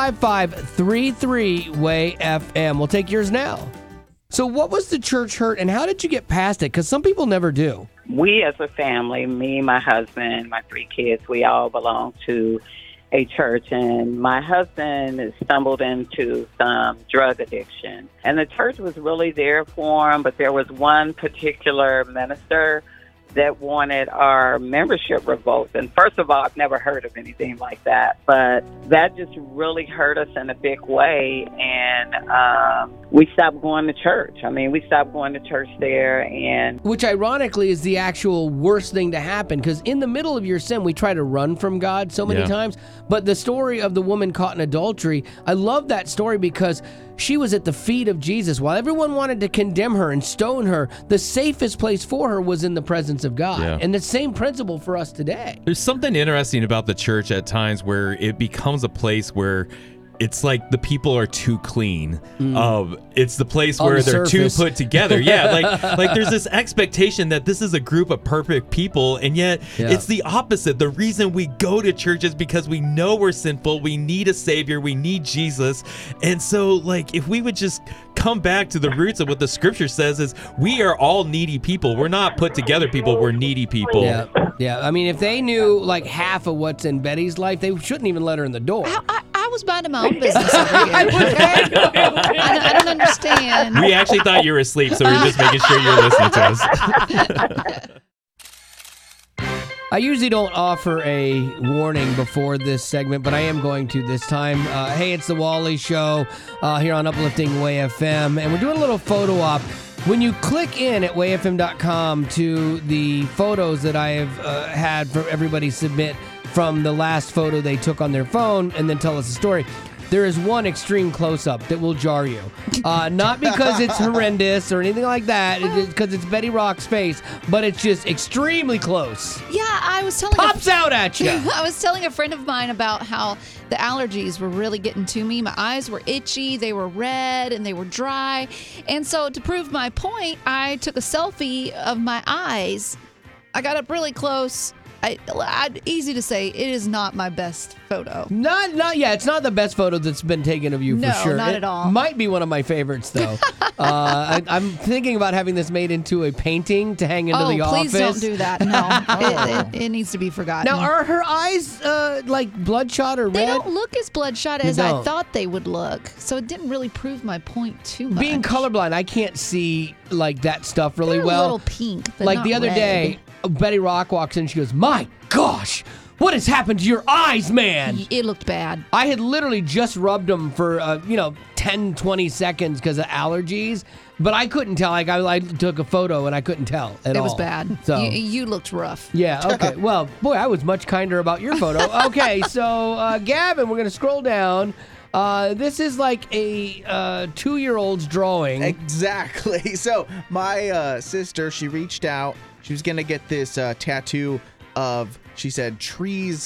855-33-WAY-FM. We'll take yours now. So what was the church hurt, and how did you get past it? Because some people never do. We as a family, me, my husband, my 3 kids, we all belong to a church, and my husband stumbled into some drug addiction. And the church was really there for him, but there was one particular minister that wanted our membership revoked. And first of all, I've never heard of anything like that, but that just really hurt us in a big way. And we stopped going to church. I mean, we stopped going to church there. And which ironically is the actual worst thing to happen, because in the middle of your sin, we try to run from God so many times. But the story of the woman caught in adultery, I love that story because she was at the feet of Jesus. While everyone wanted to condemn her and stone her, the safest place for her was in the presence of God. Yeah. And the same principle for us today. There's something interesting about the church at times where it becomes a place where it's like the people are too clean. It's the place where they're too put together. Like there's this expectation that this is a group of perfect people, and yet it's the opposite. The reason we go to church is because we know we're sinful. We need a savior. We need Jesus. And so, like, if we would just come back to the roots of what the scripture says is we are all needy people. We're not put together people. We're needy people. Yeah. I mean, if they knew like half of what's in Betty's life, they shouldn't even let her in the door. I was minding my own business over here. I don't understand. We actually thought you were asleep, so we were just making sure you were listening to us. I usually don't offer a warning before this segment, but I am going to this time. Hey, it's the Wally Show here on Uplifting Way FM, and we're doing a little photo op. When you click in at wayfm.com to the photos that I have had for everybody submit from the last photo they took on their phone and then tell us a story, there is one extreme close-up that will jar you. Not because it's horrendous or anything like that, because it's Betty Rock's face, but it's just extremely close. Yeah, I was telling Pops out at you. I was telling a friend of mine about how the allergies were really getting to me. My eyes were itchy, they were red, and they were dry. And so to prove my point, I took a selfie of my eyes. I got up really close. Easy to say, it is not my best photo. It's not the best photo that's been taken of you for sure. No, not at all. Might be one of my favorites though. I'm thinking about having this made into a painting to hang into the office. Please don't do that. No, it needs to be forgotten. Now, are her eyes like bloodshot or red? They don't look as bloodshot as I thought they would look. So it didn't really prove my point too much. Being colorblind, I can't see like that stuff really well. A little pink, but like not the other red. day, Betty Rock walks in. She goes, "My gosh, what has happened to your eyes, man?" It looked bad. I had literally just rubbed them for 10, 20 seconds because of allergies, but I couldn't tell. Like I took a photo and I couldn't tell at all. It was bad. So you looked rough. Yeah. Okay. Well, boy, I was much kinder about your photo. Okay. So Gavin, we're gonna scroll down. This is like a 2-year-old's drawing. Exactly. So my sister, she reached out. She was going to get this tattoo of, she said, trees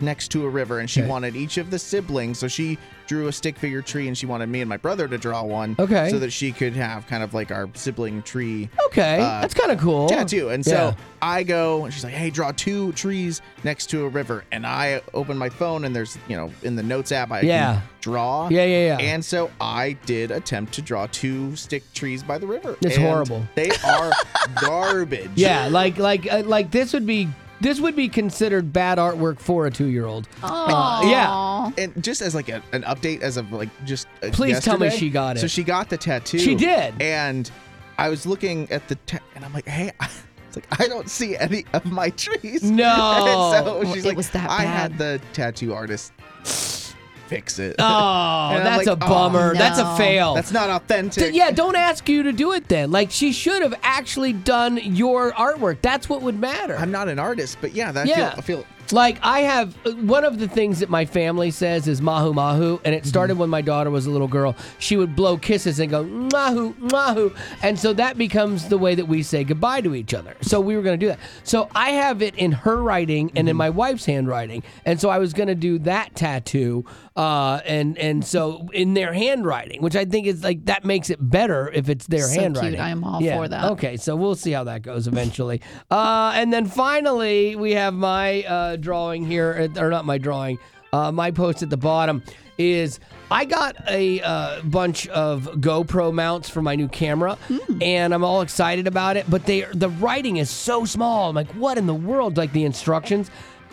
next to a river, and she Okay. wanted each of the siblings. So she drew a stick figure tree, and she wanted me and my brother to draw one. Okay. So that she could have kind of like our sibling tree. Okay, that's kind of cool. Tattoo. And so Yeah. I go, and she's like, hey, draw 2 trees next to a river. And I open my phone, and there's, in the notes app, I can draw. Yeah. And so I did attempt to draw 2 stick trees by the river. It's And horrible. They are garbage. Yeah, like this would be considered bad artwork for a 2-year-old. Yeah. And just as like an update as of like just Please tell me yesterday, she got it. So she got the tattoo. She did. And I was looking at and I'm like, hey, it's like I don't see any of my trees. No. And so she's It like, was that I bad. had the tattoo artist fix it. Oh, And I'm that's like, a bummer. oh, That's a no. fail. That's not authentic. Yeah, don't ask you to do it then. Like, she should have actually done your artwork. That's what would matter. I'm not an artist, but yeah, I feel Like, I have one of the things that my family says is mahu mahu, and it started when my daughter was a little girl. She would blow kisses and go mahu mahu, and so that becomes the way that we say goodbye to each other. So we were going to do that. So I have it in her writing and in my wife's handwriting, and so I was going to do that tattoo, and so in their handwriting, which I think is like that makes it better if it's their So handwriting. cute. I am all for that. Okay, so we'll see how that goes eventually. And then finally, we have my drawing here, or not my drawing, my post at the bottom is I got a bunch of GoPro mounts for my new camera, and I'm all excited about it, but the writing is so small. I'm like, what in the world? Like the instructions.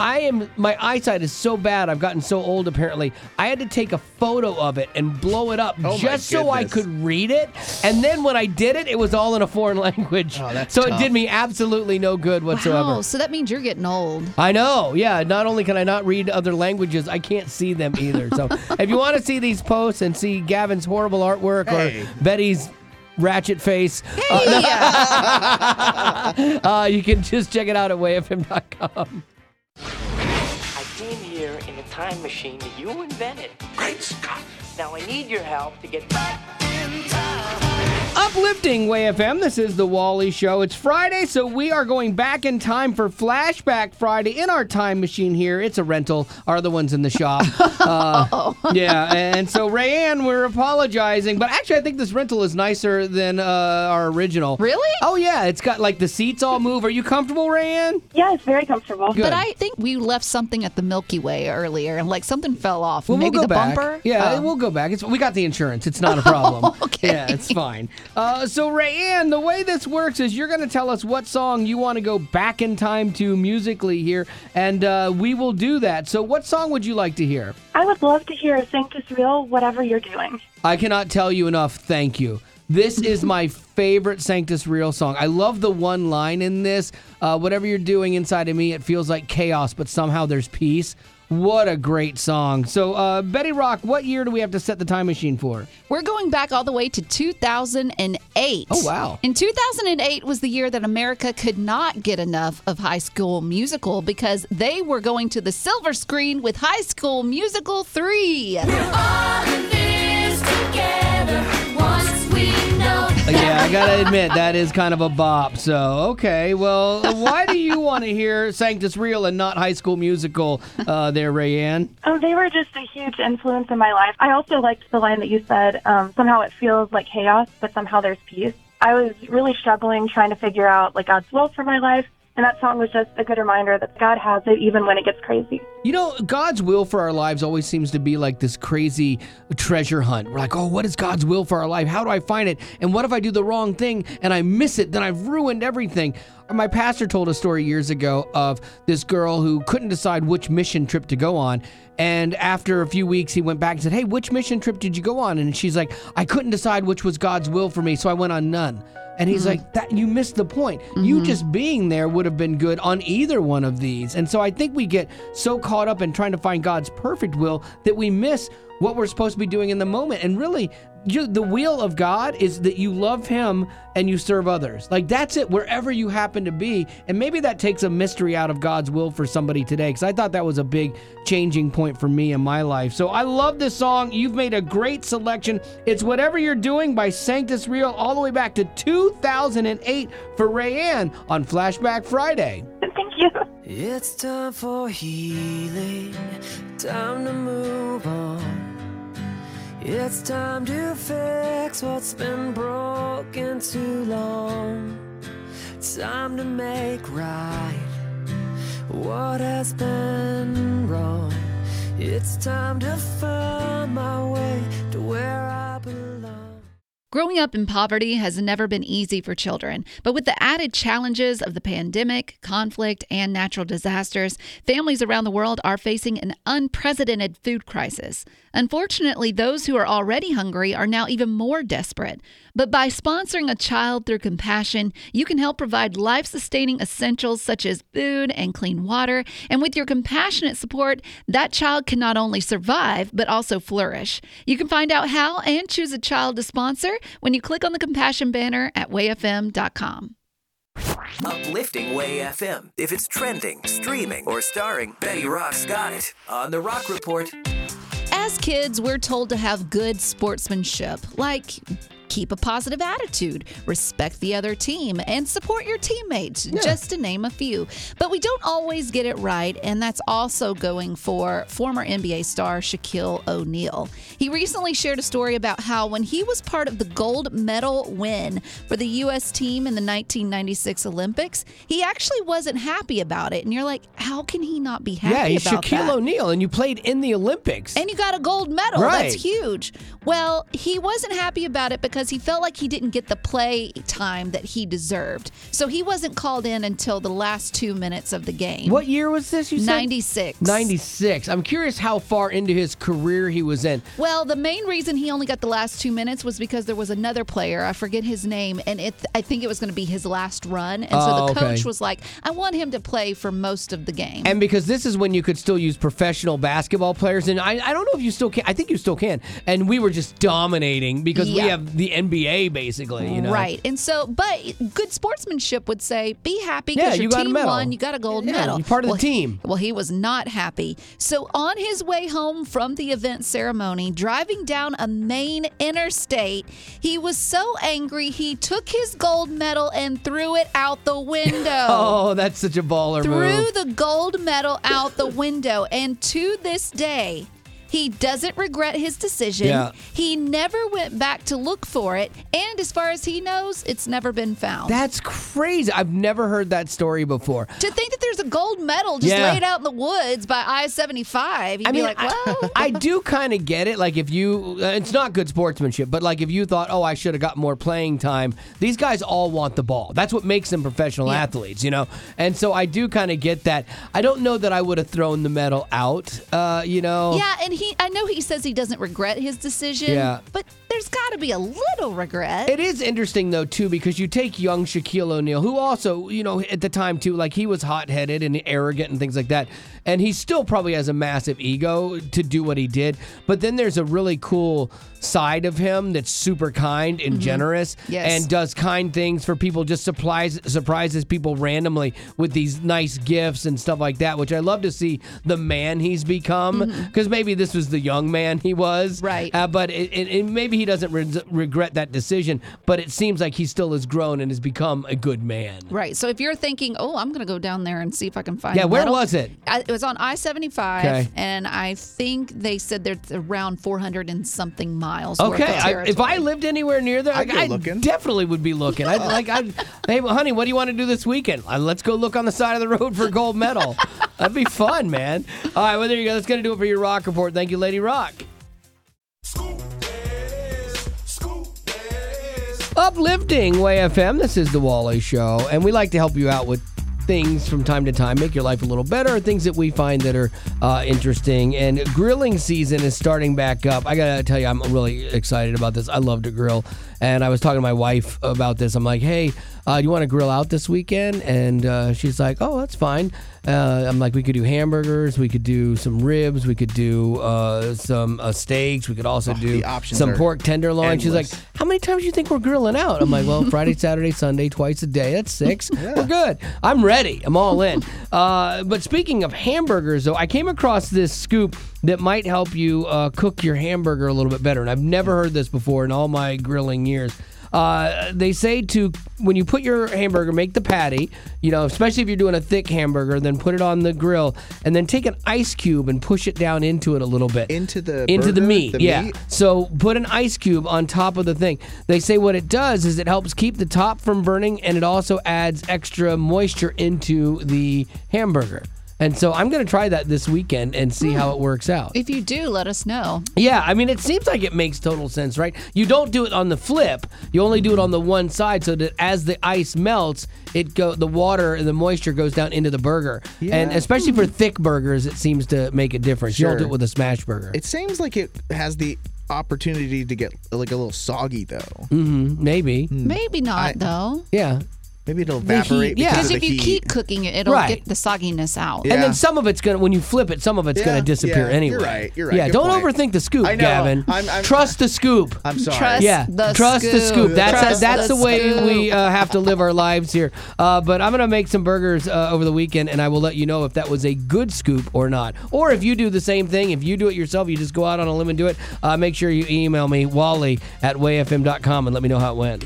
My eyesight is so bad. I've gotten so old, apparently. I had to take a photo of it and blow it up just so I could read it. And then when I did it, it was all in a foreign language. Oh, that's so tough. it did me absolutely no good whatsoever. Wow, so that means you're getting old. I know, yeah. Not only can I not read other languages, I can't see them either. So if you want to see these posts and see Gavin's horrible artwork or Betty's ratchet face, you can just check it out at wayfm.com. I came here in a time machine that you invented. Great Scott! Now I need your help to get back in time. Uplifting Way FM, this is the Wally Show. It's Friday, so we are going back in time for Flashback Friday in our time machine here. It's a rental, are the ones in the shop. Yeah, and so Rayanne, we're apologizing, but actually I think this rental is nicer than our original. Really? Oh yeah, it's got like the seats all move. Are you comfortable, Rayanne? Yes, very comfortable. Good. But I think we left something at the Milky Way earlier, and like something fell off. Well, Maybe we'll go the back. bumper? Yeah, Oh. we'll go back. We got the insurance. It's not a problem. Okay. Yeah, it's fine. So, Rayanne, the way this works is you're going to tell us what song you want to go back in time to musically here, and we will do that. So, what song would you like to hear? I would love to hear Sanctus Real, whatever you're doing. I cannot tell you enough thank you. This is my favorite Sanctus Real song. I love the one line in this. Whatever you're doing inside of me, it feels like chaos, but somehow there's peace. What a great song. So, Betty Rock, what year do we have to set the time machine for? We're going back all the way to 2008. Oh, wow. And 2008 was the year that America could not get enough of High School Musical because they were going to the silver screen with High School Musical 3. Yeah, I gotta admit, that is kind of a bop. So, okay, well, why do you want to hear Sanctus Real and not High School Musical there, Rayanne? Oh, they were just a huge influence in my life. I also liked the line that you said, somehow it feels like chaos, but somehow there's peace. I was really struggling trying to figure out like God's will for my life. And that song was just a good reminder that God has it even when it gets crazy. You know, God's will for our lives always seems to be like this crazy treasure hunt. We're like, oh, what is God's will for our life? How do I find it? And what if I do the wrong thing and I miss it? Then I've ruined everything. My pastor told a story years ago of this girl who couldn't decide which mission trip to go on. And after a few weeks, he went back and said, hey, which mission trip did you go on? And she's like, I couldn't decide which was God's will for me, so I went on none. And he's like, that you missed the point. You just being there would have been good on either one of these. And so I think we get so caught up in trying to find God's perfect will that we miss what we're supposed to be doing in the moment. And really, the will of God is that you love him and you serve others. Like, that's it, wherever you happen to be. And maybe that takes a mystery out of God's will for somebody today, because I thought that was a big changing point for me in my life. So I love this song. You've made a great selection. It's Whatever You're Doing by Sanctus Real, all the way back to 2008 for Rayanne on Flashback Friday. Thank you. It's time for healing, time to move on. It's time to fix what's been broken too long. Time to make right what has been wrong. It's time to find my way to where I belong. Growing up in poverty has never been easy for children, but with the added challenges of the pandemic, conflict, and natural disasters, families around the world are facing an unprecedented food crisis. Unfortunately, those who are already hungry are now even more desperate. But by sponsoring a child through compassion, you can help provide life-sustaining essentials such as food and clean water. And with your compassionate support, that child can not only survive, but also flourish. You can find out how and choose a child to sponsor when you click on the compassion banner at wayfm.com. Uplifting Way FM. If it's trending, streaming, or starring, Betty Rock's got it on The Rock Report. As kids, we're told to have good sportsmanship, like keep a positive attitude, respect the other team, and support your teammates, just to name a few. But we don't always get it right, and that's also going for former NBA star Shaquille O'Neal. He recently shared a story about how when he was part of the gold medal win for the U.S. team in the 1996 Olympics, he actually wasn't happy about it. And you're like, how can he not be happy he's about that? Shaquille O'Neal, and you played in the Olympics. And you got a gold medal. Right. That's huge. Well, he wasn't happy about it because he felt like he didn't get the play time that he deserved. So he wasn't called in until the last 2 minutes of the game. What year was this, you said? 96. 96. I'm curious how far into his career he was in. Well, the main reason he only got the last 2 minutes was because there was another player, I forget his name, and I think it was going to be his last run. And so the coach was like, I want him to play for most of the game. And because this is when you could still use professional basketball players, and I don't know if you still can. I think you still can. And we were just dominating because we have the NBA, basically, you know. Right. And so, but good sportsmanship would say, be happy because your team won, you got a gold medal. You're part of the team. Well, he was not happy. So on his way home from the event ceremony, driving down a main interstate, he was so angry he took his gold medal and threw it out the window. Oh, that's such a baller move. Threw the gold medal out the window. And to this day, he doesn't regret his decision. Yeah. He never went back to look for it. And as far as he knows, it's never been found. That's crazy. I've never heard that story before. To think that there's a gold medal just laid out in the woods by I-75, you'd be like, well. I do kind of get it. Like if you, it's not good sportsmanship, but like if you thought, oh, I should have got more playing time. These guys all want the ball. That's what makes them professional athletes, you know? And so I do kind of get that. I don't know that I would have thrown the medal out, you know? Yeah, and I know he says he doesn't regret his decision, but there's got to be a little regret. It is interesting, though, too, because you take young Shaquille O'Neal, who also, you know, at the time, too, like he was hot-headed and arrogant and things like that. And he still probably has a massive ego to do what he did. But then there's a really cool side of him that's super kind and generous and does kind things for people, just surprises people randomly with these nice gifts and stuff like that, which I love to see the man he's become, because maybe this was the young man he was. Right. But maybe he doesn't regret that decision, but it seems like he still has grown and has become a good man. Right. So if you're thinking, oh, I'm going to go down there and see if I can find Yeah, where was it? It was on I-75, and I think they said there's around 400 and something miles worth of territory. If I lived anywhere near there, I definitely would be looking. Hey, honey, what do you want to do this weekend? Let's go look on the side of the road for a gold medal. That'd be fun, man. All right, well, there you go. That's going to do it for your Rock Report. Thank you, Lady Rock. Uplifting Way FM. This is the Wally Show, and we like to help you out with things from time to time, make your life a little better, things that we find that are interesting. And grilling season is starting back up. I gotta tell you, I'm really excited about this. I love to grill, and I was talking to my wife about this. I'm like, hey, do you want to grill out this weekend? And she's like, oh, that's fine. I'm like, we could do hamburgers, we could do some ribs, we could do some steaks, we could also do some pork tenderloin. Endless. She's like, how many times do you think we're grilling out? I'm like, well, Friday, Saturday, Sunday, twice a day. That's 6. We're good. I'm ready. I'm all in. But speaking of hamburgers, though, I came across this scoop that might help you cook your hamburger a little bit better. And I've never heard this before in all my grilling years. They say when you put your hamburger, make the patty, especially if you're doing a thick hamburger, then put it on the grill and then take an ice cube and push it down into it a little bit. Into the meat. Meat? So put an ice cube on top of the thing. They say what it does is it helps keep the top from burning, and it also adds extra moisture into the hamburger. And so I'm going to try that this weekend and see how it works out. If you do, let us know. Yeah, I mean, it seems like it makes total sense, right? You don't do it on the flip. You only do it on the one side so that as the ice melts, the water and the moisture goes down into the burger. Yeah. And especially for thick burgers, it seems to make a difference. Sure. You don't do it with a smash burger. It seems like it has the opportunity to get like a little soggy, though. Mm-hmm. Maybe. Maybe not, though. Yeah. Maybe it'll evaporate. Because if you keep cooking it, it'll get the sogginess out. Yeah. And then some of it's going to, when you flip it, some of it's going to disappear anyway. You're right. Yeah, Good don't point. overthink the scoop, I know. Gavin. Trust the scoop. I'm sorry. Trust the scoop. That's the way we have to live our lives here. But I'm going to make some burgers over the weekend, and I will let you know if that was a good scoop or not. Or if you do the same thing, if you do it yourself, you just go out on a limb and do it, make sure you email me, wally@wayfm.com, and let me know how it went.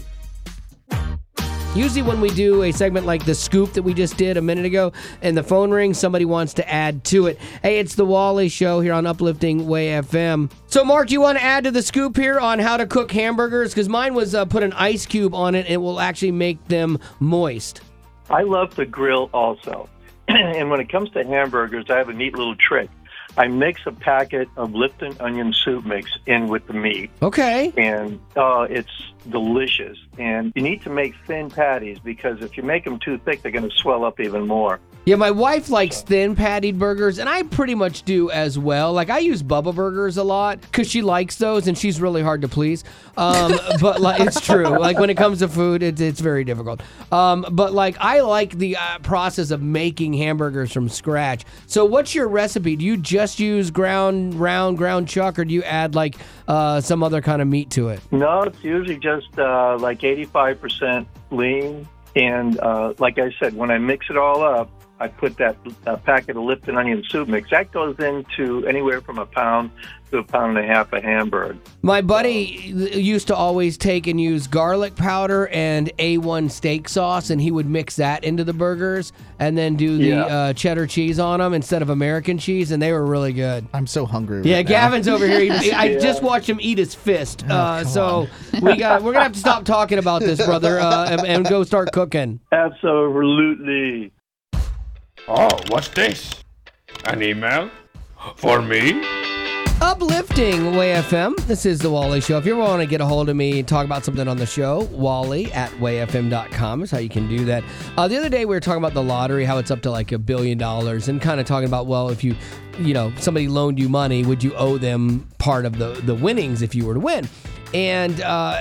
Usually when we do a segment like the scoop that we just did a minute ago and the phone rings, somebody wants to add to it. Hey, it's the Wally Show here on Uplifting Way FM. So, Mark, do you want to add to the scoop here on how to cook hamburgers? Because mine was put an ice cube on it and it will actually make them moist. I love to grill also. And when it comes to hamburgers, I have a neat little trick. I mix a packet of Lipton onion soup mix in with the meat. Okay. And it's delicious. And you need to make thin patties because if you make them too thick, they're going to swell up even more. Yeah, my wife likes thin pattied burgers, and I pretty much do as well. Like, I use Bubba Burgers a lot because she likes those, and she's really hard to please. But it's true. Like, when it comes to food, it's very difficult. But, like, I like the process of making hamburgers from scratch. So what's your recipe? Do you just use ground chuck, or do you add, like, some other kind of meat to it? No, it's usually just like 85% lean. And like I said, when I mix it all up, I put that packet of Lipton onion soup mix. That goes into anywhere from a pound to a pound and a half of hamburger. My buddy used to always take and use garlic powder and A1 steak sauce, and he would mix that into the burgers and then do the cheddar cheese on them instead of American cheese, and they were really good. I'm so hungry right now. Gavin's over here. I just watched him eat his fist. So we're going to have to stop talking about this, brother, and go start cooking. Absolutely. Oh, what's this? An email? For me? Uplifting Way FM. This is the Wally Show. If you ever want to get a hold of me and talk about something on the show, wally@wayfm.com is how you can do that. The other day we were talking about the lottery, how it's up to like $1 billion, and kind of talking about, well, if somebody loaned you money, would you owe them part of the winnings if you were to win? And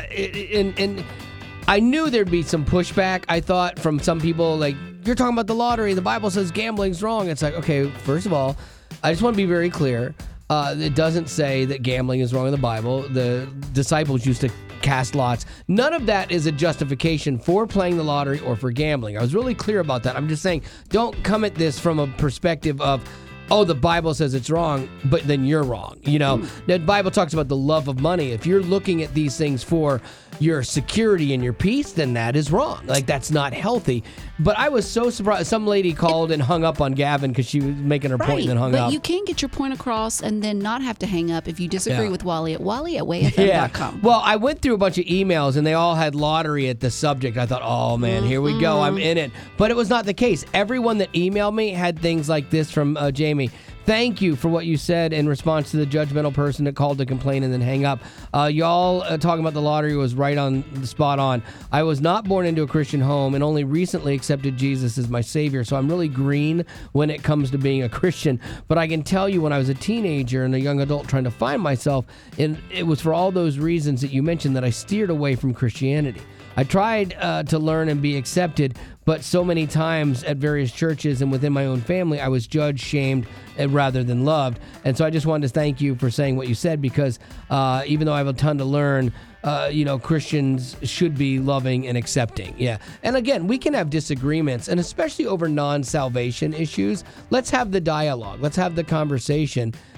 I knew there'd be some pushback, I thought, from some people, like, you're talking about the lottery. The Bible says gambling's wrong. It's like, okay, first of all, I just want to be very clear. It doesn't say that gambling is wrong in the Bible. The disciples used to cast lots. None of that is a justification for playing the lottery or for gambling. I was really clear about that. I'm just saying, don't come at this from a perspective of, oh, the Bible says it's wrong, but then you're wrong. The Bible talks about the love of money. If you're looking at these things for your security and your peace, then that is wrong. Like, that's not healthy. But I was so surprised. Some lady called and hung up on Gavin because she was making her point and then hung up. But you can get your point across and then not have to hang up if you disagree with Wally at wayfm.com. Well, I went through a bunch of emails and they all had lottery at the subject. I thought, oh man, here we go. I'm in it. But it was not the case. Everyone that emailed me had things like this from Jamie. Thank you for what you said in response to the judgmental person that called to complain and then hang up. Y'all talking about the lottery was right on the spot on. I was not born into a Christian home and only recently accepted Jesus as my Savior, so I'm really green when it comes to being a Christian. But I can tell you when I was a teenager and a young adult trying to find myself, and it was for all those reasons that you mentioned that I steered away from Christianity. I tried to learn and be accepted, but so many times at various churches and within my own family, I was judged, shamed, rather than loved. And so I just wanted to thank you for saying what you said, because even though I have a ton to learn, Christians should be loving and accepting. Yeah. And again, we can have disagreements, and especially over non-salvation issues. Let's have the dialogue. Let's have the conversation.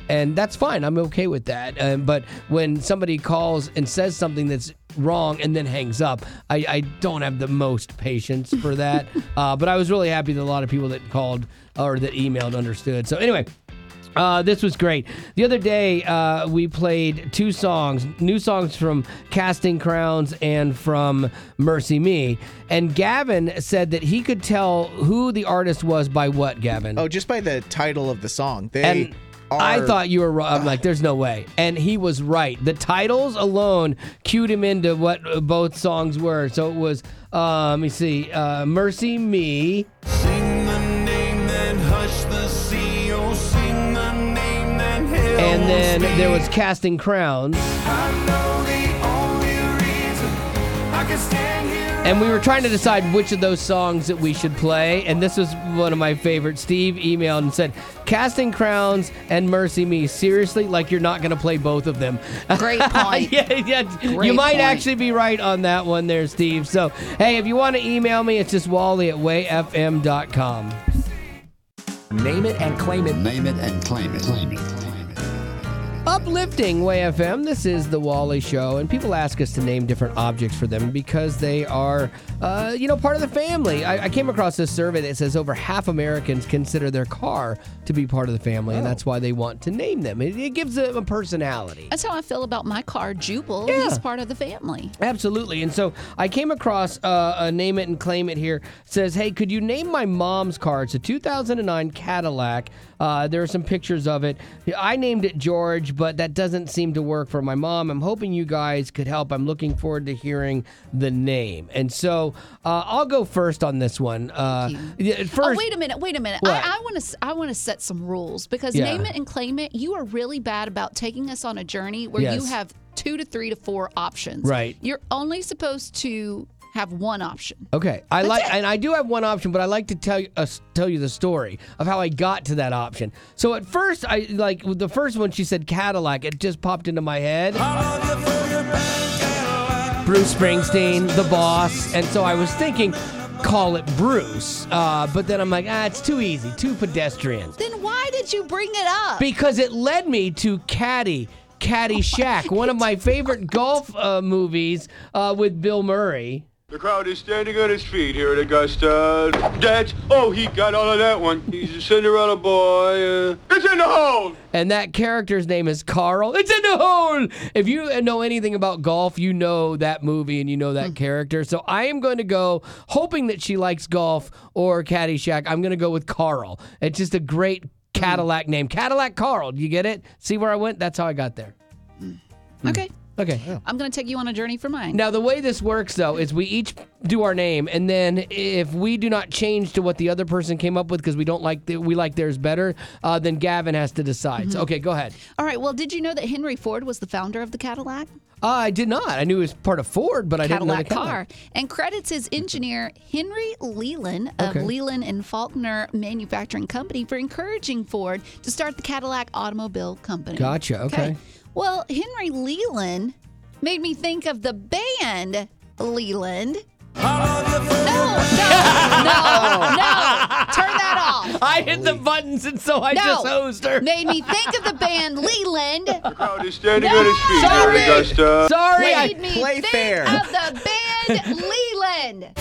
and that's fine. I'm okay with that. But when somebody calls and says something that's wrong and then hangs up, I don't have the most patience for that. But I was really happy that a lot of people that called or that emailed understood. So anyway, this was great. The other day, we played 2 songs, new songs from Casting Crowns and from Mercy Me. And Gavin said that he could tell who the artist was by what, Gavin? Oh, just by the title of the song. I thought you were wrong. I'm like, there's no way. And he was right. The titles alone cued him into what both songs were. So it was, let me see, Mercy Me. Sing the name, then hush the sea. Oh, sing the name, then hell. And then there was Casting Crowns. I know the only reason I can stand here. And we were trying to decide which of those songs that we should play. And this was one of my favorites. Steve emailed and said, Casting Crowns and Mercy Me. Seriously? Like you're not going to play both of them. Great point. Yeah. Great you might point. actually be right on that one there, Steve. So, hey, if you want to email me, it's just wally@wayfm.com. Name it and claim it. Name it and claim it. Claim it. Uplifting Way FM. This is the Wally Show, and people ask us to name different objects for them because they are, part of the family. I came across this survey that says over half Americans consider their car to be part of the family, and that's why they want to name them. It gives them a personality. That's how I feel about my car, Jubal. Yeah. He's part of the family. Absolutely. And so I came across a Name It and Claim It here. It says, hey, could you name my mom's car? It's a 2009 Cadillac. There are some pictures of it. I named it George, but that doesn't seem to work for my mom. I'm hoping you guys could help. I'm looking forward to hearing the name. And so I'll go first on this one. First, wait a minute. What? I want to set some rules because Yeah. Name It and Claim It, you are really bad about taking us on a journey where Yes. you have 2 to 3 to 4 options. Right. You're only supposed to have one option. Okay, and I do have one option, but I like to tell you the story of how I got to that option. So at first, the first one she said Cadillac, it just popped into my head. Bruce Springsteen, The Boss, and so I was thinking, call it Bruce. But then I'm like, it's too easy, too pedestrian. Then why did you bring it up? Because it led me to Caddyshack, one of my favorite golf movies with Bill Murray. The crowd is standing on his feet here at Augusta. He got all of that one. He's a Cinderella boy. It's in the hole! And that character's name is Carl. It's in the hole! If you know anything about golf, you know that movie and you know that character. So I am going to go, hoping that she likes golf or Caddyshack, I'm going to go with Carl. It's just a great Cadillac name. Cadillac Carl. Do you get it? See where I went? That's how I got there. Okay. Okay. I'm going to take you on a journey for mine. Now, the way this works, though, is we each do our name, and then if we do not change to what the other person came up with because we don't like we like theirs better, then Gavin has to decide. So, okay, go ahead. All right. Well, did you know that Henry Ford was the founder of the Cadillac? I did not. I knew he was part of Ford, but I didn't know the Cadillac car. And credits his engineer, Henry Leland of Leland and Faulkner Manufacturing Company, for encouraging Ford to start the Cadillac Automobile Company. Gotcha. Okay. Well, Henry Leland made me think of the band Leland. No. Turn that off. I hit the buttons, and so I just hosed her. Made me think of the band Leland. The crowd is standing on his feet here at Augusta. Sorry. Made me think of the band Leland.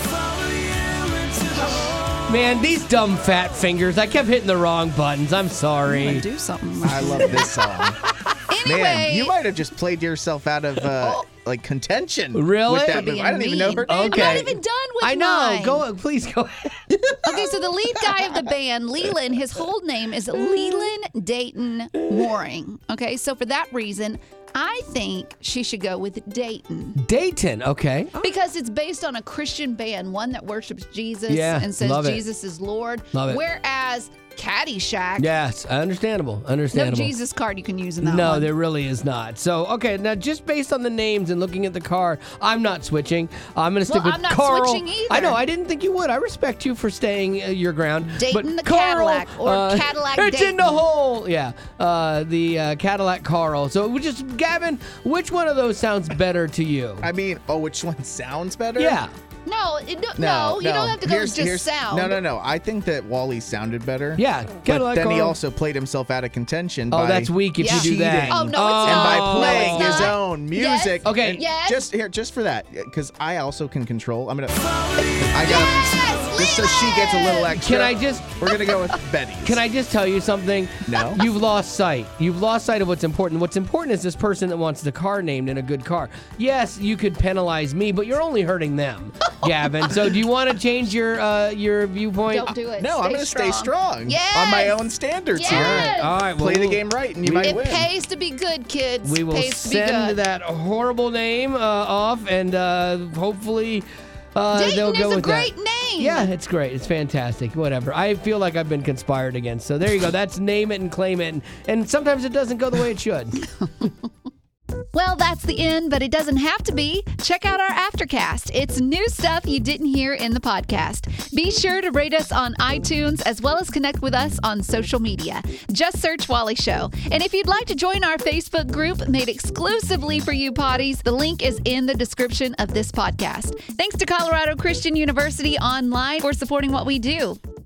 Man, these dumb fat fingers. I kept hitting the wrong buttons. I'm sorry. Do something. I love this song. Anyway, Man, you might have just played yourself out of contention. Really? With that movie. I didn't even know her. I'm not even done with I know. mine. Please go ahead. Okay, so the lead guy of the band, Leland, his whole name is Leland Dayton Mooring. Okay, so for that reason, I think she should go with Dayton. Dayton, okay. Because it's based on a Christian band, one that worships Jesus and says love it. Jesus is Lord. Love it. Whereas Caddyshack, Yes, understandable. no Jesus card you can use in that No, one. there really is not. So, okay, now just based on the names and looking at the car, I'm not switching. I'm going to stick with I'm not Carl. switching either. I know, I didn't think you would. I respect you for staying your ground. Dayton but the Cadillac or Cadillac It's in Dayton. the hole. Yeah, the Cadillac Carl. So, we just, Gavin, which one of those sounds better to you? I mean, which one sounds better? Yeah. No, you don't have to go with just sound. No. I think that Wally sounded better. Yeah, but then he also played himself out of contention. Oh, by that's weak if you do that. Oh, no, it's not. And by No, playing it's his not. own music. Yes. Okay. And Yes. just for that, because I also can control. Just so she gets a little extra. We're gonna go with Betty. Can I just tell you something? No. You've lost sight. You've lost sight of what's important. What's important is this person that wants the car named in a good car. Yes, you could penalize me, but you're only hurting them, Gavin. So do you want to change your viewpoint? Don't do it. No, I'm gonna stay strong. Yes. On my own standards Yes. here. All right. Play the game right, and you might It win. pays to be good, kids. We will pays to be send good. that horrible name off, and hopefully Dayton they'll go is a with great that. name. Yeah, it's great. It's fantastic. Whatever. I feel like I've been conspired against. So there you go. That's name it and claim it. And sometimes it doesn't go the way it should. Well, that's the end, but it doesn't have to be. Check out our Aftercast. It's new stuff you didn't hear in the podcast. Be sure to rate us on iTunes as well as connect with us on social media. Just search Wally Show. And if you'd like to join our Facebook group made exclusively for you potties, the link is in the description of this podcast. Thanks to Colorado Christian University Online for supporting what we do.